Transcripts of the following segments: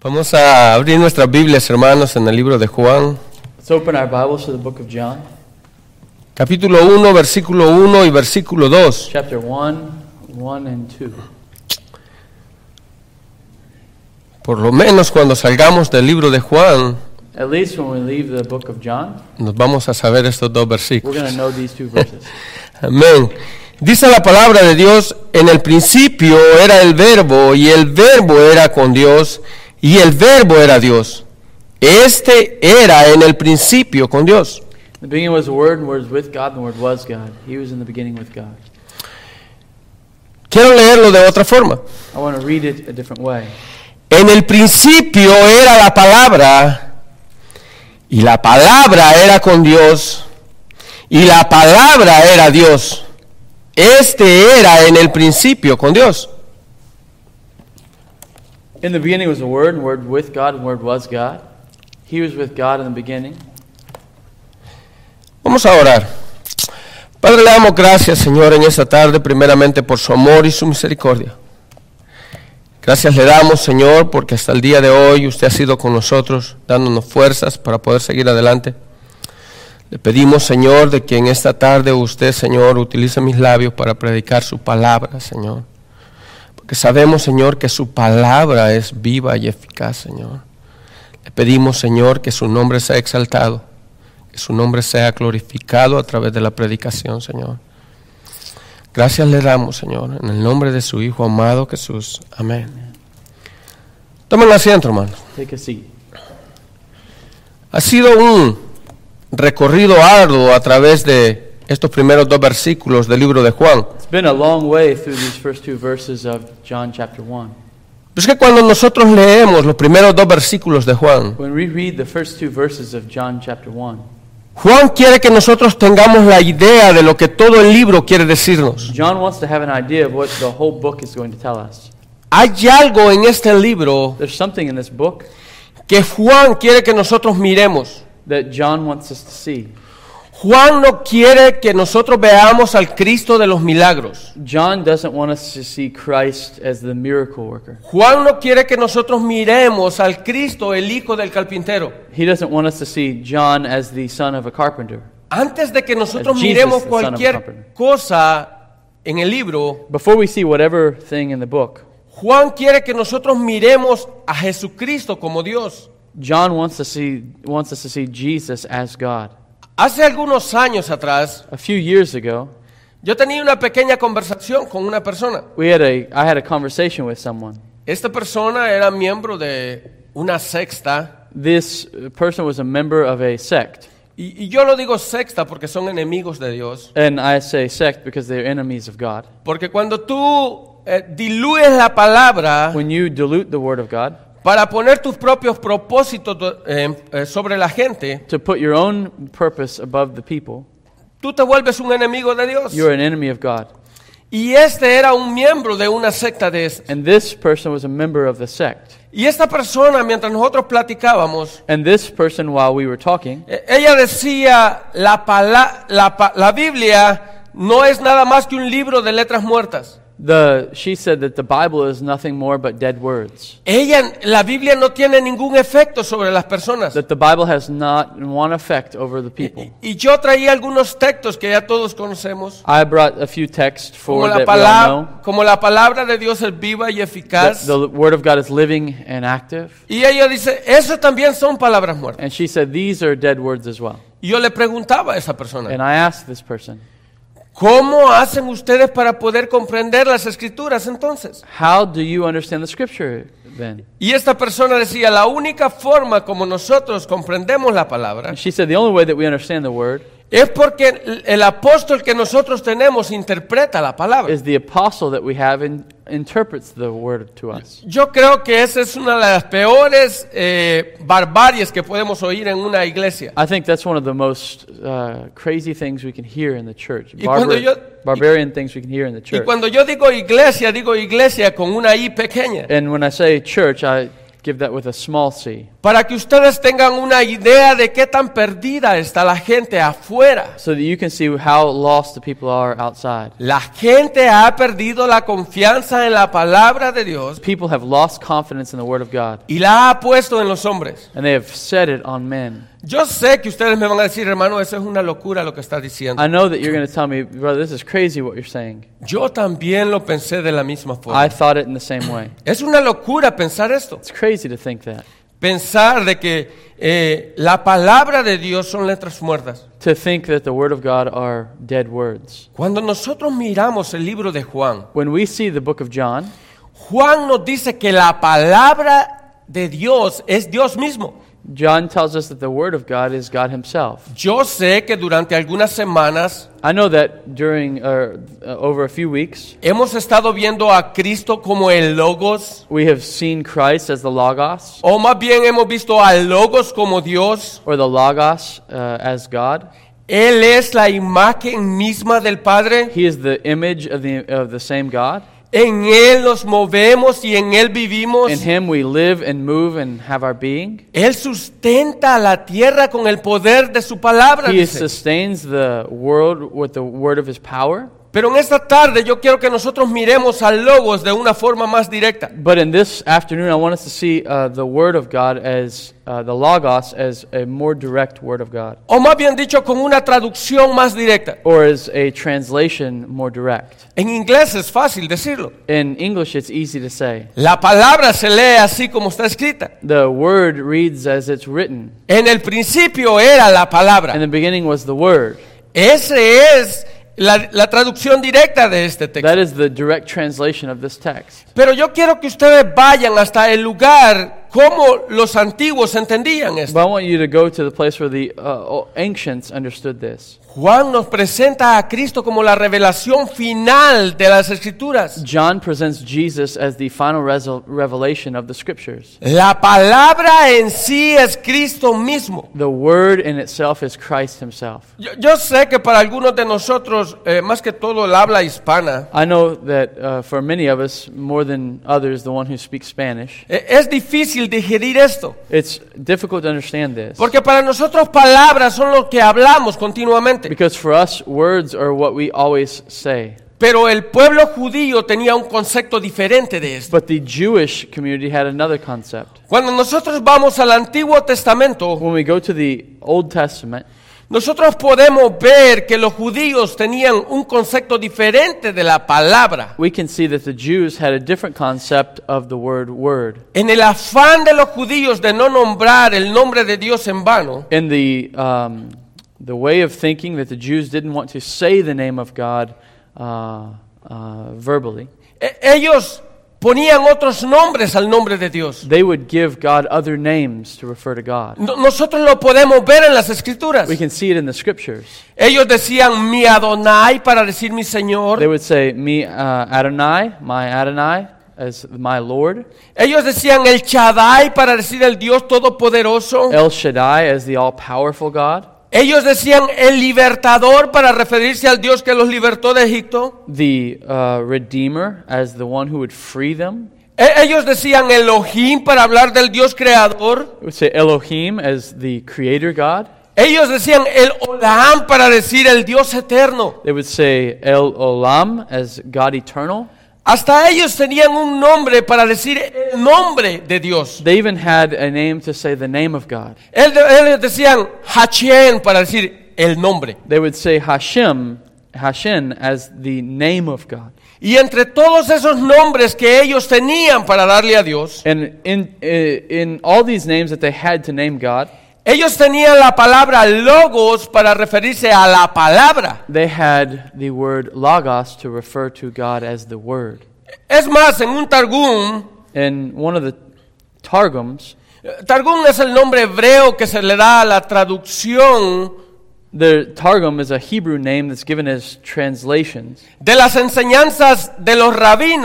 Vamos a abrir nuestras Biblias, hermanos, en el libro de Juan. Let's open our Bibles to the book of John, Capítulo 1, versículo 1 y versículo 2. chapter 1 and 2. Por lo menos cuando salgamos del libro de Juan, At least when we leave the book of John, nos vamos a saber estos dos we're versículos. going to know these two verses. Amén. Dice la palabra de Dios, en el principio era el verbo, y el verbo era con Dios, y el verbo era Dios. Este era en el principio con Dios. In the beginning was the Word, and the Word was with God, and the Word was God. He was in the beginning with God. Quiero leerlo de otra forma. I want to read it a different way. En el principio era la palabra, y la palabra era con Dios, y la palabra era Dios. Este era en el principio con Dios. In the beginning was the Word, and the Word with God, and the Word was God. He was with God in the beginning. Vamos a orar. Padre, le damos gracias, Señor, en esta tarde, primeramente por su amor y su misericordia. Gracias le damos, Señor, porque hasta el día de hoy usted ha sido con nosotros, dándonos fuerzas para poder seguir adelante. Le pedimos, Señor, de que en esta tarde usted, Señor, utilice mis labios para predicar su palabra, Señor. Porque sabemos, Señor, que su palabra es viva y eficaz, Señor. Le pedimos, Señor, que su nombre sea exaltado, que su nombre sea glorificado a través de la predicación, Señor. Gracias le damos, Señor, en el nombre de su Hijo amado Jesús. Amén. Tomen asiento, hermanos. Take a seat. Ha sido un recorrido arduo a través de estos primeros dos versículos del libro de Juan. It's been a long way through these first two verses of John chapter 1. Es que cuando nosotros leemos los primeros dos versículos de Juan, When we read the first two verses of John chapter 1, Juan quiere que nosotros tengamos la idea de lo que todo el libro quiere decirnos. John wants to have an idea of what the whole book is going to tell us. Hay algo en este libro There's something in this book que Juan quiere que nosotros miremos. that John wants us to see. Juan no quiere que nosotros veamos al Cristo de los milagros. John doesn't want us to see Christ as the miracle worker. Juan no quiere que nosotros miremos al Cristo, el hijo del carpintero. He doesn't want us to see John as the son of a carpenter. Antes de que nosotros Jesus, miremos the son of a cualquier carpenter. cosa en el libro, Before we see whatever thing in the book, Juan quiere que nosotros miremos a Jesucristo como Dios. John wants us to see Jesus as God. Hace algunos años atrás, A few years ago, yo tenía una pequeña conversación con una persona. I had a conversation with someone. Esta persona era miembro de una secta, This person was a member of a sect. y yo lo digo secta porque son enemigos de Dios. And I say sect because they're enemies of God. Porque cuando tú diluyes la palabra When you dilute the word of God para poner tus propios propósitos sobre la gente, to put your own purpose above the people, tú te vuelves un enemigo de Dios. you're an enemy of God. Y este era un miembro de una secta de esas. And this person was a member of the sect. Y esta persona, mientras nosotros platicábamos, And this person, while we were talking, ella decía, la Biblia no es nada más que un libro de letras muertas. she said that the Bible is nothing more but dead words. La Biblia no tiene ningún efecto sobre las personas. That the Bible has not one effect over the people. Y yo traía algunos textos que ya todos conocemos. I brought a few texts Como for la, that we all know. como la palabra de Dios es viva y That eficaz. the word of God is living and active. Y ella dice, eso también son palabras muertas. And she said, these are dead words as well. Y yo le preguntaba a esa persona, And I asked this person, ¿cómo hacen ustedes para poder comprender las escrituras entonces? how do you understand the scripture then? Y esta persona decía, la única forma como nosotros comprendemos la palabra And she said, the only way that we understand the word es porque el apóstol que nosotros tenemos interpreta la palabra. is the apostle that we have interprets the word to us. Yo creo que esa es una de las peores barbaries que podemos oír en una iglesia. I think that's one of the most crazy things we can hear in the church. Y cuando yo- Barbarian things we can hear in the Y church. cuando yo digo iglesia con una I pequeña. And when I say church, I give that with a small c. para que ustedes tengan una idea de qué tan perdida está la gente afuera. so that you can see how lost the people are outside. La gente ha perdido la confianza en la palabra de Dios People have lost confidence in the Word of God, y la ha puesto en los hombres. and they have set it on men. Yo sé que ustedes me van a decir, hermano, eso es una locura lo que está diciendo. I know that you're going to tell me, brother, this is crazy what you're saying. Yo también lo pensé de la misma I forma. thought it in the same way. Es una locura pensar esto. It's crazy to think that. Pensar de que la palabra de Dios son letras muertas. To think that the Word of God are dead words. Cuando nosotros miramos el libro de Juan, When we see the book of John, Juan nos dice que la palabra de Dios es Dios mismo. John tells us that the Word of God is God Himself. Yo sé que durante algunas semanas I know that during over a few weeks, hemos estado viendo a Cristo como el Logos, we have seen Christ as the Logos, o más bien hemos visto al Logos como Dios. or the Logos as God. Él es la imagen misma del Padre. He is the image of the same God. En Él nos movemos y en Él vivimos. In Him we live and move and have our being. Él sustenta la tierra con el poder de su palabra. He Dice. sustains the world with the word of His power. Pero en esta tarde yo quiero que nosotros miremos al Logos de una forma más directa. But in this afternoon, I want us to see the Word of God as the Logos as a more direct Word of God, O más bien dicho, con una traducción más directa. or as a translation more direct. En inglés es fácil decirlo. In English, it's easy to say. La palabra se lee así como está escrita. The Word reads as it's written. En el principio era la In palabra. the beginning was the Word. Ese es la traducción directa de este texto. That is the direct translation of this text. Pero yo quiero que ustedes vayan hasta el lugar como los antiguos entendían esto. But I want you to go to the place where the ancients understood this. Juan nos presenta a Cristo como la revelación final de las Escrituras. John presents Jesus as the final revelation of the Scriptures. La palabra en sí es Cristo mismo. The Word in itself is Christ Himself. Yo sé que para algunos de nosotros, más que todo el habla hispana, I know that for many of us, more than others, the one who speaks Spanish, es difícil digerir esto. it's difficult to understand this. Porque para nosotros palabras son lo que hablamos continuamente. Because for us, words are what we always say. Pero el pueblo judío tenía un concepto diferente de esto. But the Jewish community had another concept. Cuando nosotros vamos al Antiguo Testamento, When we go to the Old Testament, nosotros podemos ver que los judíos tenían un concepto diferente de la palabra. we can see that the Jews had a different concept of the word. En el afán de los judíos de no nombrar el nombre de Dios en vano, In the way of thinking that the Jews didn't want to say the name of God verbally, ellos ponían otros nombres al nombre de Dios. they would give God other names to refer to God. Nosotros lo podemos ver en las Escrituras. We can see it in the Scriptures. Ellos decían mi Adonai para decir mi Señor. They would say, me Adonai, my Adonai, as my Lord. Ellos decían el Shaddai para decir el Dios Todopoderoso. El Shaddai as the all-powerful God. Ellos decían el Libertador para referirse al Dios que los libertó de Egipto. The Redeemer as the one who would free them. Ellos decían Elohim para hablar del Dios Creador. They would say Elohim as the Creator God. Ellos decían el Olam para decir el Dios Eterno. They would say El Olam as God Eternal. Hasta ellos tenían un nombre para decir el nombre de Dios. They even had a name to say the name of God. Ellos decían Hashem para decir el nombre. They would say Hashem as the name of God. Y entre todos esos nombres que ellos tenían para darle a Dios, And in all these names that they had to name God, ellos tenían la palabra logos para referirse a la palabra. they had the word logos to refer to God as the Word. Es más, en un Targum, In one of the Targums, Targum es el nombre hebreo que se le da a la traducción the Targum is a Hebrew name that's given as translations de las enseñanzas de los rabinos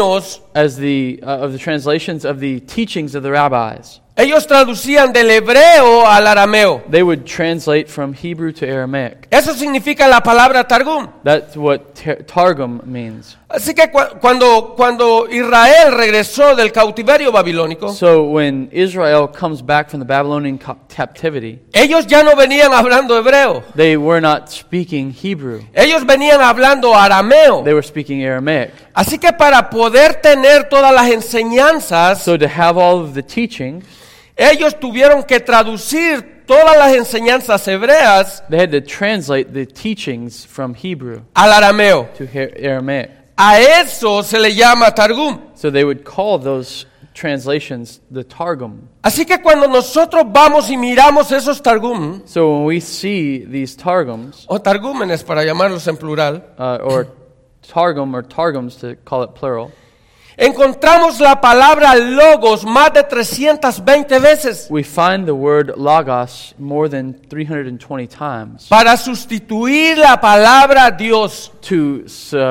as of the translations of the teachings of the rabbis. Ellos traducían del hebreo al arameo. They would translate from Hebrew to Aramaic. Eso significa la palabra Targum. That's what Targum means. Así que cuando Israel regresó del cautiverio babilónico, So when Israel comes back from the Babylonian captivity, ellos ya no venían hablando hebreo. they were not speaking Hebrew. Ellos venían hablando arameo. They were speaking Aramaic. Así que para poder tener todas las enseñanzas, So to have all of the teachings, ellos tuvieron que traducir todas las enseñanzas hebreas they had to translate the teachings from Hebrew al arameo. to Aramaic. A eso se le llama Targum. So they would call those translations the Targum. Así que cuando nosotros vamos y miramos esos Targum, So when we see these Targums, o Targúmenes para llamarlos en plural, or Targum or Targums to call it plural, encontramos la palabra logos más de 320 veces we find the word logos more than 320 times para sustituir la palabra Dios. to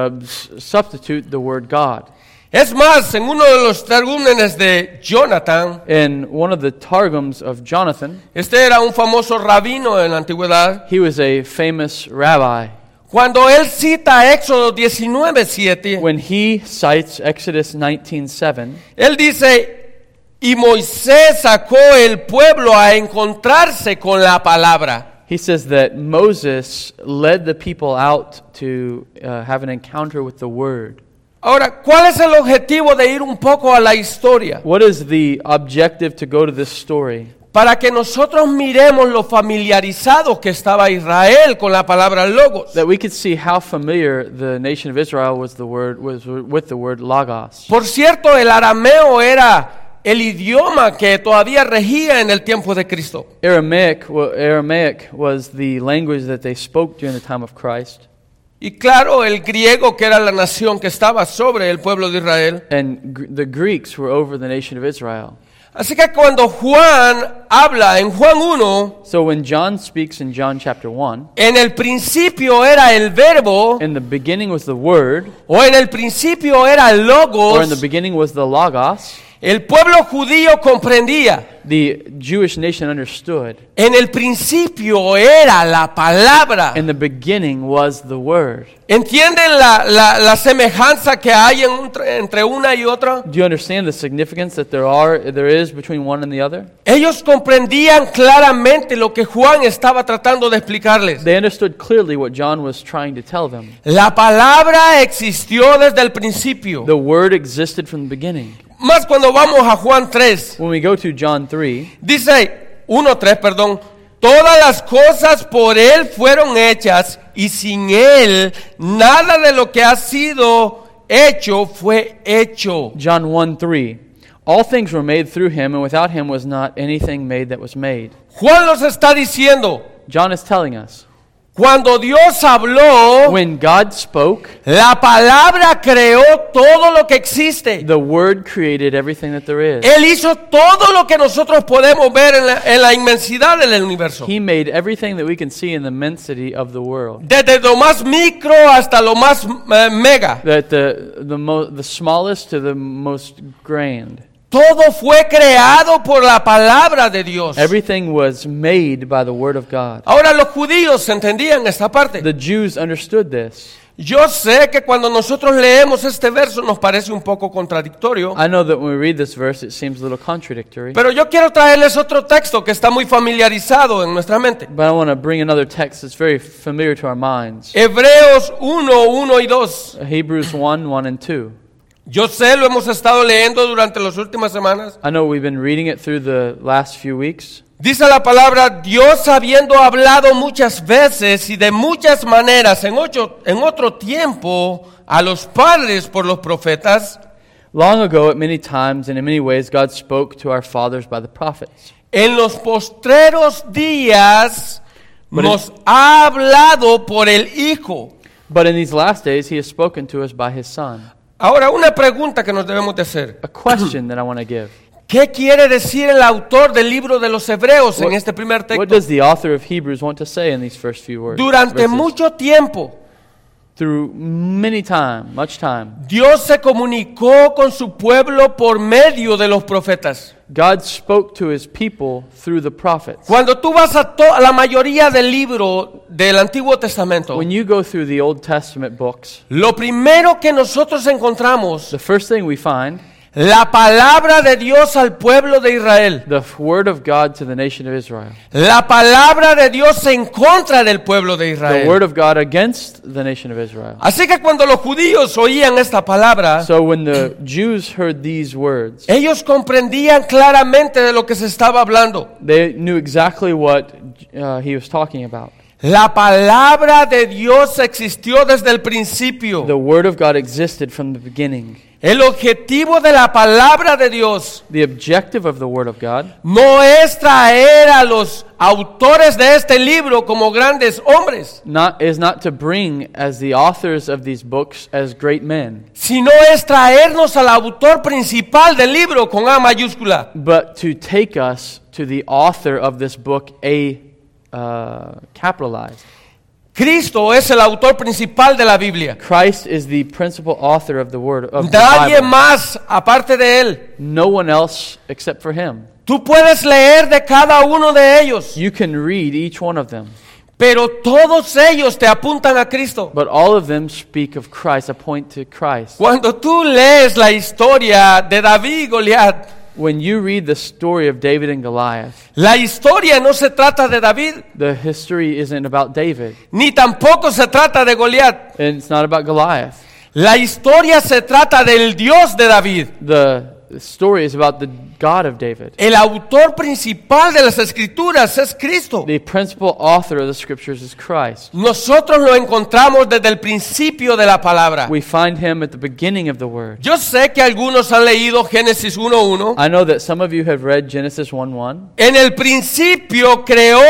substitute the word God. Es más, en uno de los Targúmenes de Jonathan, In one of the Targums of Jonathan, este era un famoso rabino en la antigüedad, he was a famous rabbi. cuando él cita Éxodo 19:7, When he cites Exodus 19:7, él dice, y Moisés sacó el pueblo a encontrarse con la palabra. he says that Moses led the people out to have an encounter with the Word. Ahora, ¿cuál es el objetivo de ir un poco a la historia? What is the objective to go to this story? Para que nosotros miremos lo familiarizado que estaba Israel con la palabra logos. That we could see how familiar the nation of Israel was with the word logos. Por cierto, el arameo era el idioma que todavía regía en el tiempo de Cristo. Aramaic was the language that they spoke during the time of Christ. Y claro, el griego, que era la nación que estaba sobre el pueblo de Israel. And the Greeks were over the nation of Israel. Así que cuando Juan habla en Juan 1, So when John speaks in John chapter 1, en el principio era el verbo, in the beginning was the Word, o en el principio era el or in the logos, beginning was the logos, el pueblo judío comprendía. the Jewish nation understood. En el principio era la palabra. In the beginning was the Word. ¿Entienden la semejanza que hay entre una y otra? Do you understand the significance that there is between one and the other? Ellos comprendían claramente lo que Juan estaba tratando de explicarles. They understood clearly what John was trying to tell them. La palabra existió desde el principio. The Word existed from the beginning. Más cuando vamos a Juan 3, When we go to John 3, dice 1:3, perdón, todas las cosas por él fueron hechas y sin él nada de lo que ha sido hecho fue hecho. John 1:3, all things were made through him, and without him was not anything made that was made. Juan nos está diciendo, John is telling us, cuando Dios habló, when God spoke, la palabra creó todo lo que existe. the Word created everything that there is. Él hizo todo lo que nosotros podemos ver en la inmensidad del universo. He made everything that we can see in the immensity of the world. Desde lo más micro hasta lo más mega. That the smallest to the most grand. Todo fue creado por la palabra de Dios. Everything was made by the Word of God. Ahora los judíos entendían esta parte. The Jews understood this. Yo sé que cuando nosotros leemos este verso nos parece un poco contradictorio, I know that when we read this verse, it seems a little contradictory. pero yo quiero traerles otro texto que está muy familiarizado en nuestra mente. But I want to bring another text that's very familiar to our minds. Hebreos 1:1 y 2. Hebrews 1:1 and 2. Yo sé, lo hemos estado leyendo durante las últimas semanas. I know we've been reading it through the last few weeks. Dice la palabra, Dios habiendo hablado muchas veces y de muchas maneras en otro tiempo a los padres por los profetas, Long ago, at many times and in many ways, God spoke to our fathers by the prophets. en los postreros días But nos ha hablado por el Hijo. But in these last days, He has spoken to us by His Son. Ahora, una pregunta que nos debemos de hacer. A question that I want to give. ¿Qué quiere decir el autor del libro de los Hebreos en este primer What texto? does the author of Hebrews want to say in these first few words? Durante verses? mucho tiempo, through much time. Dios se comunicó con su pueblo por medio de los profetas. God spoke to his people through the prophets. Cuando tú vas a la mayoría del libro del Antiguo Testamento, When you go through the Old Testament books, lo primero que nosotros encontramos, the first thing we find, la palabra de Dios al pueblo de Israel. the word of God to the nation of Israel. La palabra de Dios en contra del pueblo de The word Israel. of God against the nation of Israel. Así que cuando los judíos oían esta palabra, So when the Jews heard these words, ellos comprendían claramente de lo que se estaba hablando. they knew exactly what he was talking about. La palabra de Dios existió desde el principio. The word of God existed from the beginning. El objetivo de la palabra de Dios The objective of the word of God no es traer a los autores de este libro como grandes hombres, is not to bring as the authors of these books as great men, sino es traernos al autor principal del libro con A mayúscula. but to take us to the author of this book, capitalized. Cristo es el autor principal de la Biblia. Christ is the principal author of the word of the Nadie Bible. más aparte de él. No one else except for him. Tú puedes leer de cada uno de ellos, You can read each one of them, pero todos ellos te apuntan a Cristo. but all of them speak of Christ, point to Christ. Cuando tú lees la historia de David y Goliat, When you read the story of David and Goliath, la historia no se trata de David, the history isn't about David, ni tampoco se trata de Goliat. and it's not about Goliath. La historia se trata del Dios de David. The story is about the God of David. El autor principal de las Escrituras es Cristo. The principal author of the scriptures is Christ. Nosotros lo encontramos desde el principio de la palabra. We find him at the beginning of the word. Yo sé que algunos han leído Génesis 1:1. I know that some of you have read Genesis 1:1. En el principio creó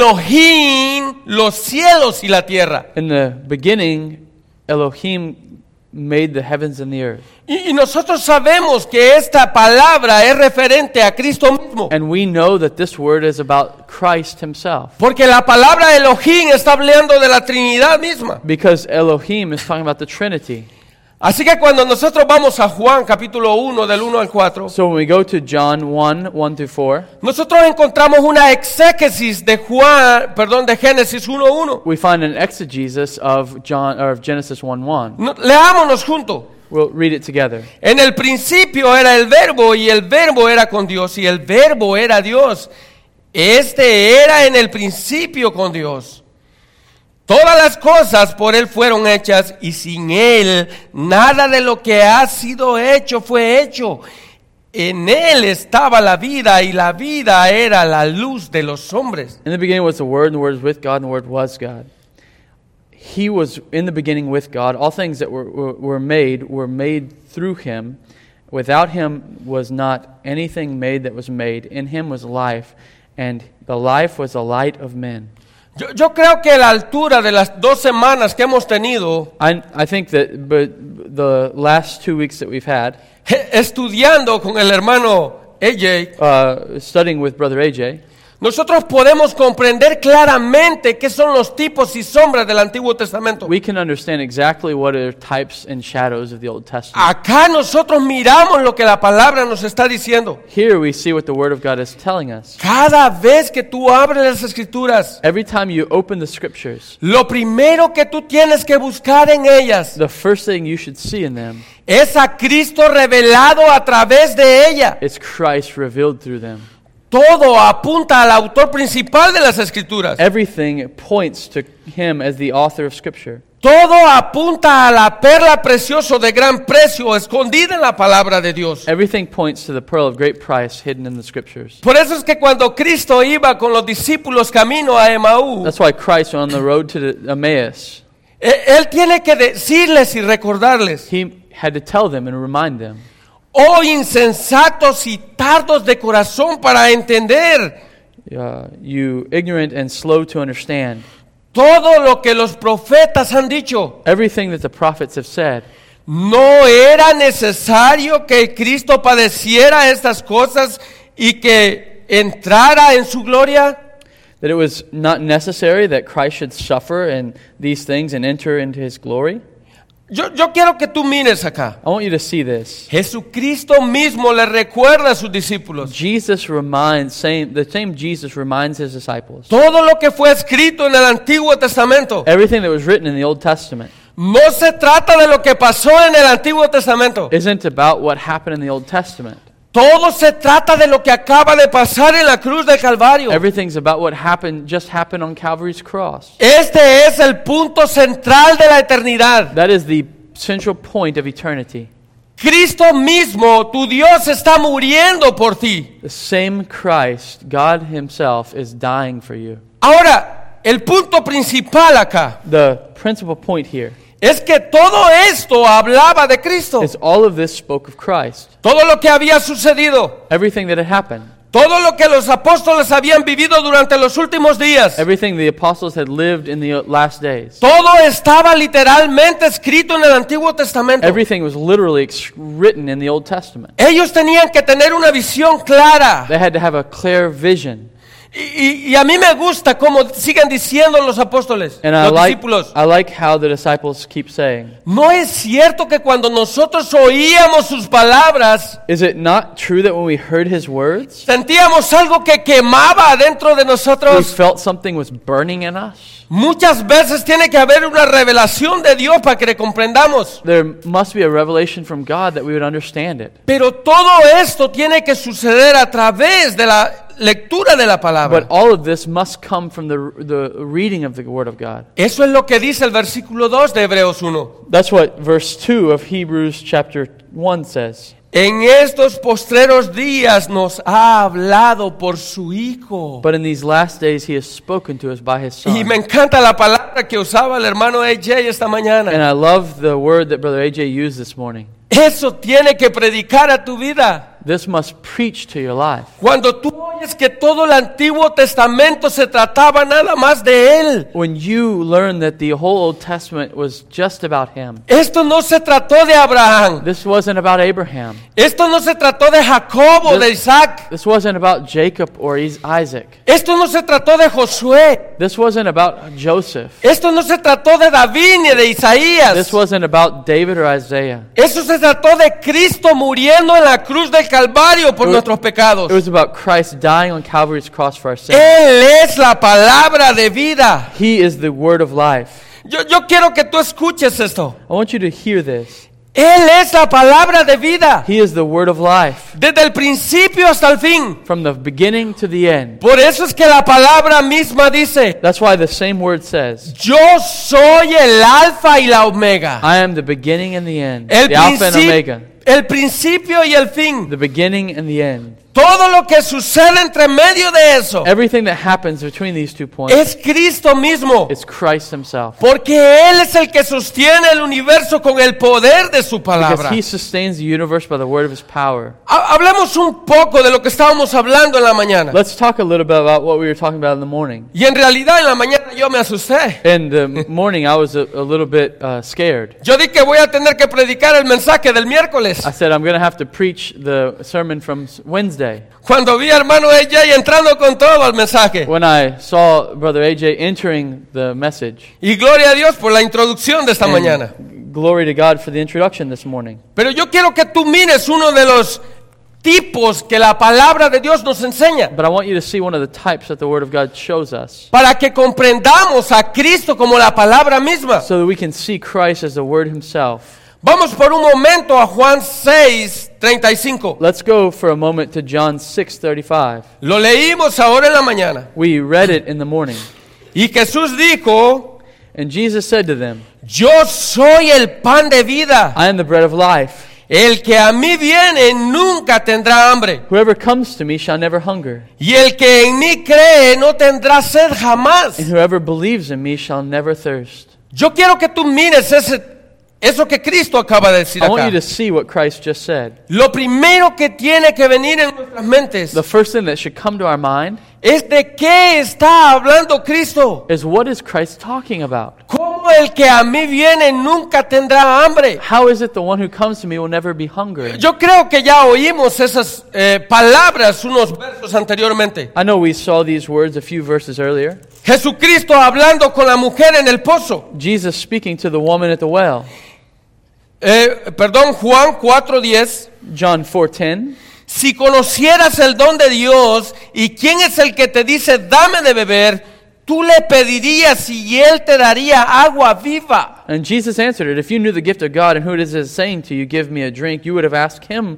Elohim los cielos y la tierra. In the beginning, Elohim made the heavens and the earth. Y nosotros sabemos que esta palabra es referente a Cristo mismo. And we know that this word is about Christ himself. Porque la palabra Elohim está hablando de la Trinidad misma. Because Elohim is talking about the Trinity. Así que cuando nosotros vamos a Juan capítulo 1 del 1 al 4, So when we go to John 1:1 through 4, nosotros encontramos una exégesis de de Génesis 1:1. we find an exegesis of Genesis 1:1. Leámonos juntos. We'll read it together. En el principio era el verbo y el verbo era con Dios y el verbo era Dios. Este era en el principio con Dios. Todas las cosas por Él fueron hechas y sin Él nada de lo que ha sido hecho fue hecho. En Él estaba la vida y la vida era la luz de los hombres. In the beginning was the Word, and the Word was with God, and the Word was God. He was in the beginning with God. All things that were made through Him. Without Him was not anything made that was made. In Him was life, and the life was the light of men. Yo creo que a la altura de las 2 semanas que hemos tenido I think that the last 2 weeks that we've had, estudiando con el hermano AJ, studying with Brother AJ, nosotros podemos comprender claramente qué son los tipos y sombras del Antiguo Testamento. we can understand exactly what are types and shadows of the Old Testament. Acá nosotros miramos lo que la palabra nos está diciendo. Here we see what the Word of God is telling us. Cada vez que tú abres las Escrituras, Every time you open the Scriptures, lo primero que tú tienes que buscar en ellas the first thing you should see in them es a Cristo revelado a través de ella. is Christ revealed through them. Todo apunta al autor principal de las Escrituras. Everything points to Him as the author of Scripture. Todo apunta a la perla preciosa de gran precio escondida en la palabra de Dios. Everything points to the pearl of great price hidden in the Scriptures. Por eso es que cuando Cristo iba con los discípulos camino a Emaú, That's why Christ went on the road to Emmaus. Él tiene que decirles y recordarles: He had to tell them and remind them, oh insensatos y tardos de corazón para entender you ignorant and slow to understand. todo lo que los profetas han dicho. Everything that the prophets have said. ¿No era necesario que Cristo padeciera estas cosas y que entrara en su gloria? That it was not necessary that Christ should suffer in these things and enter into His glory? Yo quiero que tú mires acá. I want you to see this. Jesucristo mismo le recuerda a sus discípulos. Jesus reminds, the same Jesus reminds his disciples. Todo lo que fue escrito en el Antiguo Testamento. Everything that was written in the Old Testament. No se trata de lo que pasó en el Antiguo Testamento. Isn't about what happened in the Old Testament. Todo se trata de lo que acaba de pasar en la cruz del Calvario. Everything's about what just happened on Calvary's cross. Este es el punto central de la eternidad. That is the central point of eternity. Cristo mismo, tu Dios, está muriendo por ti. The same Christ, God himself, is dying for you. Ahora, el punto principal acá The principal point here es que todo esto hablaba de Cristo. is all of this spoke of Christ. Todo lo que había sucedido. Everything that had happened. Todo lo que los apóstoles habían vivido durante los últimos días. Everything the apostles had lived in the last days. Todo estaba literalmente escrito en el Antiguo Testamento. Everything was literally written in the Old Testament. Ellos tenían que tener una visión clara. They had to have a clear vision. Y a mí me gusta cómo siguen diciendo los apóstoles, And los discípulos. I like how the disciples keep saying, No es cierto que cuando nosotros oíamos sus palabras, is it not true that when we heard his words, sentíamos algo que quemaba dentro de we nosotros? felt something was burning in us? Muchas veces tiene que haber una revelación de Dios para que le comprendamos. There must be a revelation from God that we would understand it. Pero todo esto tiene que suceder a través de la lectura de la palabra. But all of this must come from the reading of the Word of God. Eso es lo que dice el versículo 2 de Hebreos 1. That's what verse 2 of Hebrews chapter 1 says. En estos postreros días nos ha hablado por su Hijo. But in these last days he has spoken to us by his Son. Y me encanta la palabra que usaba el hermano AJ esta And mañana. I love the word that Brother AJ used this morning. Eso tiene que predicar a tu vida. This must preach to your life. Cuando tú oyes que todo el Antiguo Testamento se trataba nada más de Él. When you learn that the whole Old Testament was just about him. Esto no se trató de Abraham. This wasn't about Abraham. Esto no se trató de Jacob o de Isaac. This wasn't about Jacob or Isaac. Esto no se trató de Josué. This wasn't about Joseph. Esto no se trató de David ni de Isaías. This wasn't about David or Isaiah. Eso se trató de Cristo muriendo en la cruz del Calvario por nuestros pecados. It was about Christ dying on Calvary's cross for our sins. Él es la palabra de vida. He is the word of life. Yo quiero que tú escuches esto. I want you to hear this. Él es la palabra de vida. He is the word of life Desde el principio hasta el fin. from the beginning to the end. Por eso es que la palabra misma dice, That's why the same word says, yo soy el alfa y la omega. I am the beginning and the end, El, the Alpha and Omega, el principio y el fin. the beginning and the end. Todo lo que sucede entre medio de eso Everything that happens between these 2 points es Cristo mismo. is Christ himself. Porque Él es el que sostiene el universo con el poder de su Because palabra. he sustains the universe by the word of his power. Hablemos un poco de lo que estábamos hablando en la mañana. Let's talk a little bit about what we were talking about in the morning. Y en realidad en la mañana yo me asusté. In the morning, I was a little bit scared. Yo dije que voy a tener que predicar el mensaje del miércoles. I said, I'm going to have to preach the sermon from Wednesday. Cuando vi a hermano AJ entrando con todo al mensaje. When I saw Brother AJ entering the message. Y gloria a Dios por la introducción de esta And mañana. glory to God for the introduction this morning. Pero yo quiero que tú mires uno de los tipos que la palabra de Dios nos enseña. But I want you to see one of the types that the Word of God shows us, Para que comprendamos a Cristo como la palabra misma. so that we can see Christ as the Word himself. Vamos por un momento a Juan 6:35. Let's go for a moment to John 6:35. Lo leímos ahora en la mañana. We read it in the morning. Y Jesús dijo, And Jesus said to them, yo soy el pan de vida. I am the bread of life. El que a mí viene nunca tendrá hambre. Whoever comes to me shall never hunger. Y el que en mí cree no tendrá sed jamás. And whoever believes in me shall never thirst. Yo quiero que tú mires eso que Cristo acaba de decir I want acá. you to see what Christ just said. Lo primero que tiene que venir en nuestras mentes The first thing that should come to our mind es de qué está hablando Cristo. is, what is Christ talking about? ¿Cómo el que a mí viene nunca tendrá hambre? How is it the one who comes to me will never be hungry? Yo creo que ya oímos esas palabras unos versos anteriormente. I know we saw these words a few verses earlier. Jesucristo hablando con la mujer en el pozo. Jesus speaking to the woman at the well. Juan 4:10. John 4:10. Si conocieras el don de Dios y quién es el que te dice dame de beber, tú le pedirías y él te daría agua viva. And Jesus answered it, if you knew the gift of God and who it is saying to you, give me a drink, you would have asked him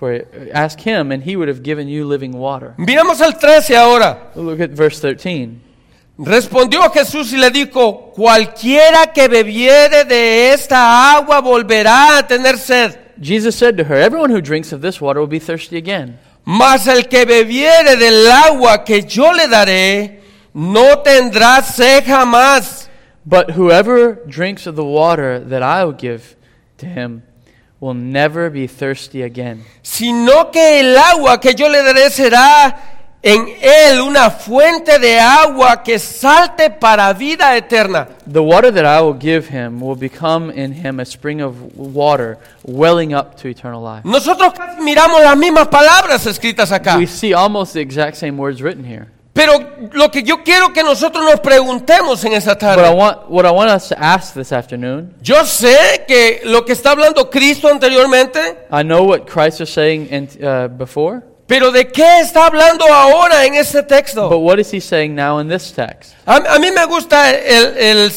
and he would have given you living water. Miramos el 13 ahora. Look at verse 13. Respondió Jesús y le dijo, cualquiera que bebiere de esta agua volverá a tener sed. Jesus said to her, everyone who drinks of this water will be thirsty again. Mas el que bebiere del agua que yo le daré, no tendrá sed jamás. But whoever drinks of the water that I will give to him will never be thirsty again. Sino que el agua que yo le daré será en él una fuente de agua que salte para vida eterna. The water that I will give him will become in him a spring of water welling up to eternal life. Nosotros casi miramos las mismas palabras escritas acá. We see almost the exact same words written here. Pero lo que yo quiero que nosotros nos preguntemos en esta But tarde. what I want us to ask this afternoon, Yo sé que lo que está hablando Cristo anteriormente, I know what Christ was saying before, pero ¿de qué está hablando ahora en este texto? but what is he saying now in this text? A mí me gusta el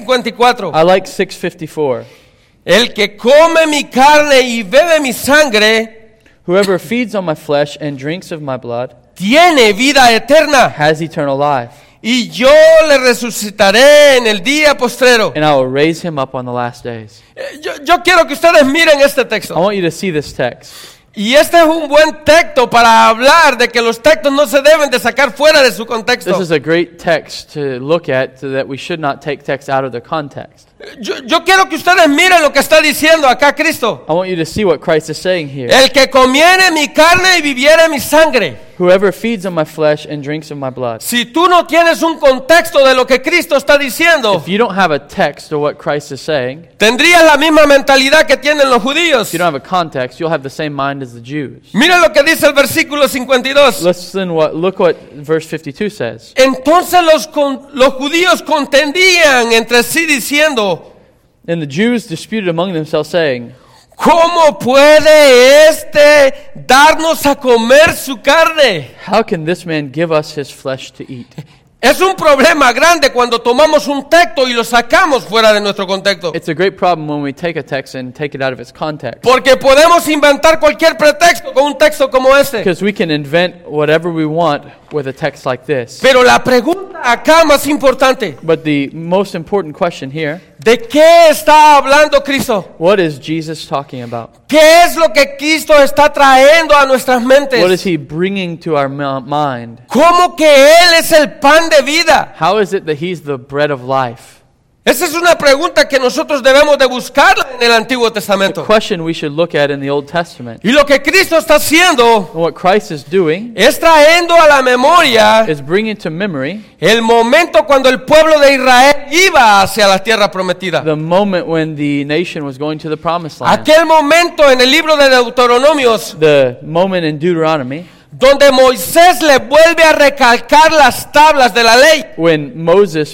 6:54. I like 6:54. El que come mi carne y bebe mi sangre Whoever feeds on my flesh and drinks of my blood tiene vida eterna, has eternal life, y yo le resucitaré en el día postrero. and I will raise him up on the last days. Yo quiero que ustedes miren este I texto. want you to see this text. Y este es un buen texto para hablar de que los textos no se deben de sacar fuera de su contexto. This is a great text to look at so that we should not take text out of their context. Yo quiero que ustedes miren lo que está diciendo acá Cristo. I want you to see what Christ is saying here. El que comiere mi carne y viviere mi sangre. Whoever feeds on my flesh and drinks of my blood. Si tú no tienes un contexto de lo que Cristo está diciendo, If you don't have a text of what Christ is saying, tendrías la misma mentalidad que tienen los judíos. if you don't have a context, you'll have the same mind as the Jews. Mira lo que dice el versículo 52. Look what verse 52 says. Entonces los judíos contendían entre sí diciendo, And the Jews disputed among themselves, saying, ¿cómo puede este darnos a comer su carne? how can this man give us his flesh to eat? Es un problema grande cuando tomamos un texto y lo sacamos fuera de nuestro contexto. It's a great problem when we take a text and take it out of its context. Porque podemos inventar cualquier pretexto con un texto como este. Because we can invent whatever we want with a text like this. Pero la pregunta acá más importante, But the most important question here, ¿de qué está hablando Cristo? what is Jesus talking about? ¿Qué es lo que Cristo está trayendo a nuestras What is mentes? he bringing to our mind? ¿Cómo que Él es el pan de vida? How is it that he's the bread of life? Esa es una pregunta que nosotros debemos de buscar en el Antiguo A Testamento. question we should look at in the Old Testament. Y lo que Cristo está haciendo And what Christ is doing es trayendo a la memoria is bringing to memory el momento cuando el pueblo de Israel iba hacia la tierra prometida. the moment when the nation was going to the promised land. Aquel momento en el libro de Deuteronomios The moment in Deuteronomy donde Moisés le vuelve a recalcar las tablas de la ley. when Moses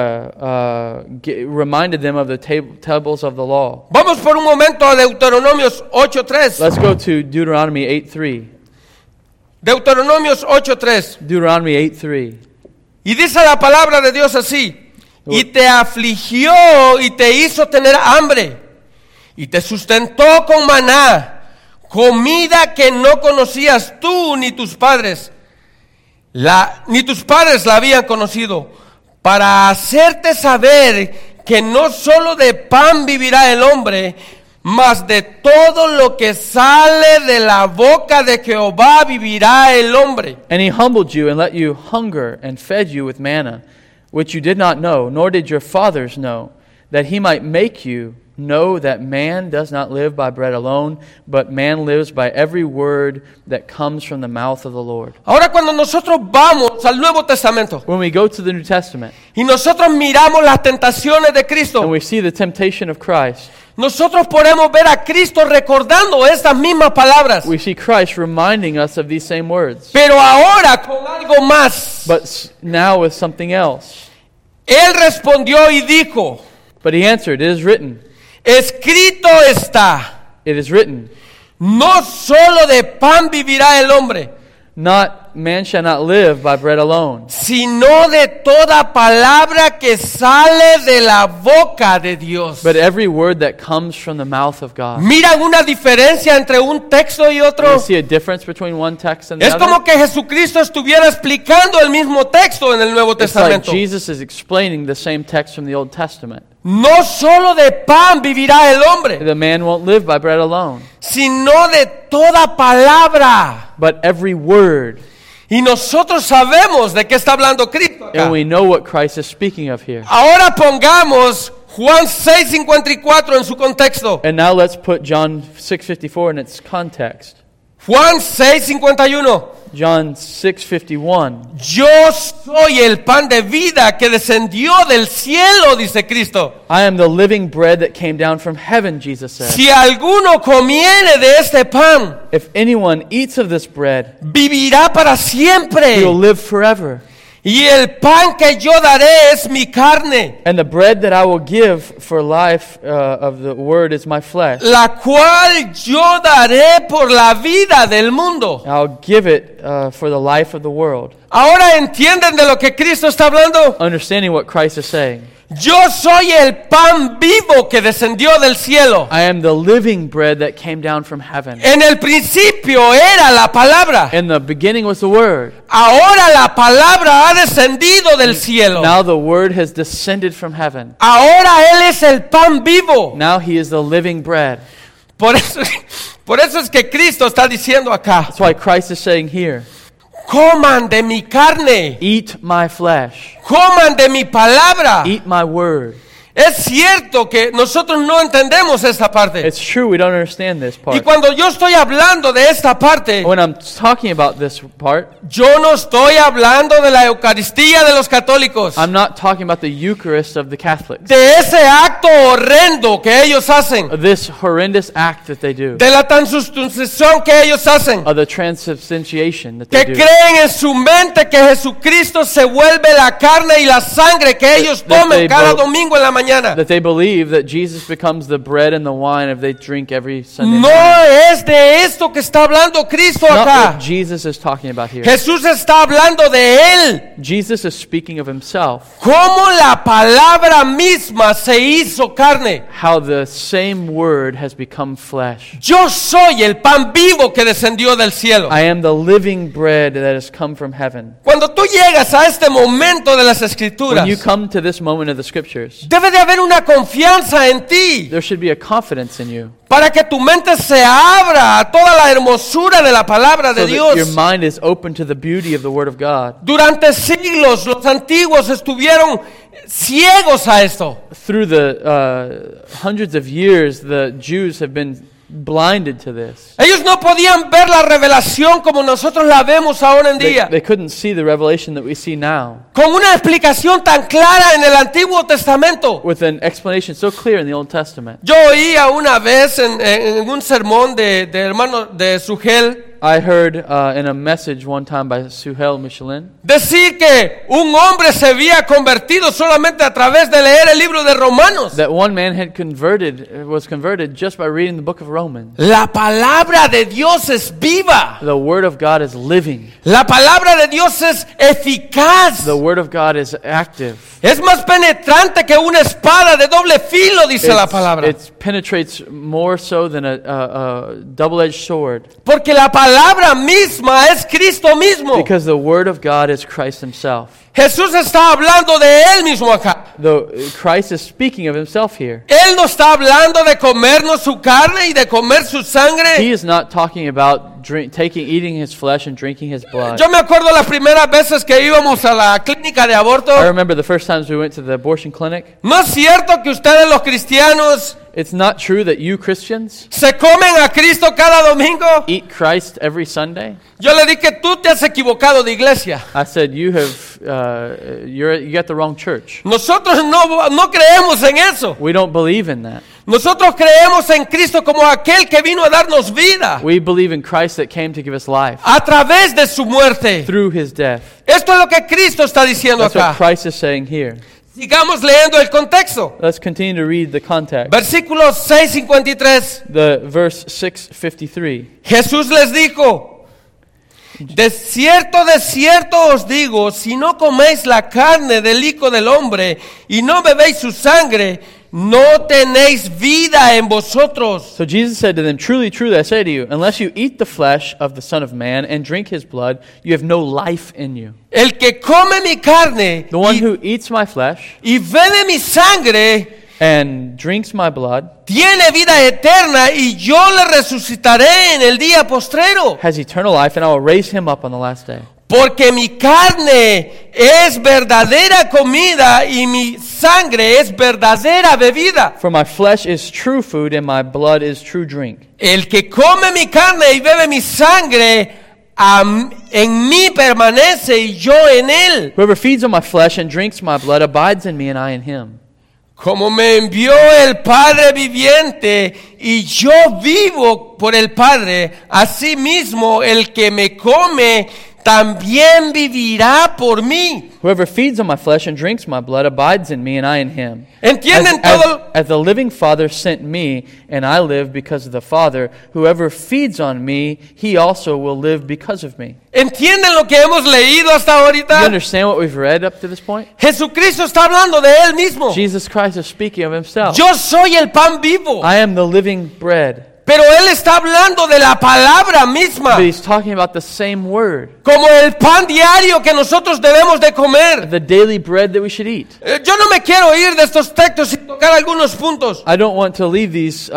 reminded them of the tables of the law. Vamos por un momento a Deuteronomios 8:3. Let's go to Deuteronomy 8:3. Deuteronomios 8:3. Deuteronomy 8:3. Y dice la palabra de Dios así: y te afligió y te hizo tener hambre, y te sustentó con maná, comida que no conocías tú ni tus padres, ni tus padres la habían conocido, para hacerte saber que no solo de pan vivirá el hombre, mas de todo lo que sale de la boca de Jehová vivirá el hombre. And he humbled you and let you hunger and fed you with manna, which you did not know, nor did your fathers know, that he might make you know that man does not live by bread alone, but man lives by every word that comes from the mouth of the Lord. Ahora cuando nosotros vamos al Nuevo Testamento When we go to the New Testament y nosotros miramos las tentaciones de and Cristo, we see the temptation of Christ, nosotros podemos ver a Cristo recordando estas mismas palabras, we see Christ reminding us of these same words, pero ahora con algo más. but now with something else. Él respondió y dijo: But he answered, it is written, escrito está, it is written, no solo de pan vivirá el hombre, man shall not live by bread alone, sino de toda palabra que sale de la boca de Dios. but every word that comes from the mouth of God. ¿Miran una diferencia entre un texto y You otro? see a difference between one text and the Es other? como que Jesucristo estuviera explicando el mismo texto en el Nuevo It's like Testamento. Jesus is explaining the same text from the Old Testament. No solo de pan vivirá el hombre, The man won't live by bread alone, sino de toda palabra. but every word. Y nosotros sabemos de qué está hablando Cristo acá. And we know what Christ is speaking of here. Ahora pongamos Juan 6:54 en su contexto. And now let's put John 6:54 in its context. Juan 6:51. John 6:51. Yo soy el pan de vida que descendió del cielo, dice Cristo. I am the living bread that came down from heaven, Jesus said. Si alguno comiere de este pan, If anyone eats of this bread, vivirá para siempre. he will live forever. Y el pan que yo daré es mi carne, And the bread that I will give for life of the word is my flesh. la cual yo daré por la vida del mundo. I'll give it for the life of the world. Ahora entienden de lo que Cristo está hablando. Understanding what Christ is saying. Yo soy el pan vivo que descendió del cielo. I am the living bread that came down from heaven. En el principio era la palabra. In the beginning was the Word. Ahora la palabra ha descendido del cielo. Now the Word has descended from heaven. Ahora Él es el pan vivo. Now He is the living bread. Por eso es que Cristo está diciendo acá: That's why Christ is saying here, coman de mi carne, eat my flesh, coman de mi palabra. eat my word. Es cierto que nosotros no entendemos esta parte. It's true we don't understand this Y part. cuando yo estoy hablando de esta parte, When I'm talking about this part, yo no estoy hablando de la Eucaristía de los católicos, I'm not talking about the Eucharist of the Catholics. de ese acto horrendo que ellos hacen, This horrendous act that they do. de la transubstanciación que ellos hacen, Of the transubstantiation that que they do. creen en su mente que Jesucristo se vuelve la carne y la sangre que ellos that tomen they cada bo- domingo en la mañana. That they believe that Jesus becomes the bread and the wine if they drink every Sunday No morning. es de esto que está hablando Cristo Not what acá. Jesus is talking about here. Jesús está hablando de Él. Jesus is speaking of Himself. Cómo la palabra misma se hizo carne. How the same word has become flesh. Yo soy el pan vivo que descendió del cielo. I am the living bread that has come from heaven. Cuando tú llegas a este momento de las Escrituras, When you come to this moment of the Scriptures, debe de haber una confianza en ti there should be a confidence in you. para que tu mente se abra a toda la hermosura de la palabra de So that your Dios. mind is open to the beauty of the Word of God. Durante siglos los antiguos estuvieron ciegos a esto. Through the hundreds of years, the Jews have been blinded to this. Ellos no podían ver la revelación como nosotros la vemos ahora en día. They couldn't see the revelation that we see now Con una explicación tan clara en el Antiguo Testamento. with an explanation so clear in the Old Testament. Yo oía una vez en un sermón de hermano de Sugel I heard in a message one time by Suhel Michelin decir que un hombre se había convertido solamente a través de leer el libro de Romanos. that one man was converted just by reading the book of Romans. La palabra de Dios es viva. The Word of God is living. La palabra de Dios es eficaz. The Word of God is active. Es más penetrante que una espada de doble filo, dice la palabra. It penetrates more so than a double-edged sword. Porque la palabra misma es Cristo mismo. Because the Word of God is Christ Himself. Jesús está hablando de Él mismo acá. Christ is speaking of Himself here. Él no está hablando de comernos su carne y de comer su He sangre. is not talking about eating His flesh and drinking His blood. Yo me acuerdo las primeras veces que íbamos a la clínica de aborto. I remember the first times we went to the abortion clinic. ¿No es cierto que ustedes los cristianos It's not true that you Christians se comen a Cristo cada domingo? eat Christ every Sunday. Yo le dije, tú te has equivocado de iglesia. I said you got the wrong church. Nosotros no creemos en eso. We don't believe in that. Nosotros creemos en Cristo como aquel que vino a darnos vida We believe in Christ that came to give us life a través de su muerte. through His death. Esto es lo que Cristo está diciendo That's what acá. Christ is saying here. Sigamos leyendo el contexto. Let's continue to read the context. Versículo 6:53. The verse 6:53. Jesús les dijo: de cierto os digo, si no coméis la carne del Hijo del Hombre y no bebéis su sangre, no tenéis vida en vosotros. So Jesus said to them, truly, truly, I say to you, unless you eat the flesh of the Son of Man and drink his blood, you have no life in you. El que come mi carne The one who eats my flesh y bebe mi sangre and drinks my blood tiene vida eterna, y yo le resucitaré en el día postrero. has eternal life, and I will raise him up on the last day. Porque mi carne es verdadera comida y mi sangre es verdadera bebida. For my flesh is true food, and my blood is true drink. El que come mi carne y bebe mi sangre, en mí permanece y yo en él. Whoever feeds on my flesh and drinks my blood abides in me, and I in him. Como me envió el Padre viviente y yo vivo por el Padre, asimismo el que me come también vivirá por mí. Whoever feeds on my flesh and drinks my blood abides in me, and I in him. ¿Entienden todo? As the living Father sent me, and I live because of the Father, whoever feeds on me, he also will live because of me. ¿Entienden lo que hemos leído hasta Do you ahorita? understand what we've read up to this point? Jesucristo está hablando de él mismo. Jesus Christ is speaking of himself. Yo soy el pan vivo. I am the living bread. Pero él está hablando de la palabra misma, But he's talking about the same word, como el pan diario que nosotros debemos de comer. the daily bread that we should eat. Yo no me quiero ir de estos textos sin tocar algunos puntos. I don't want to leave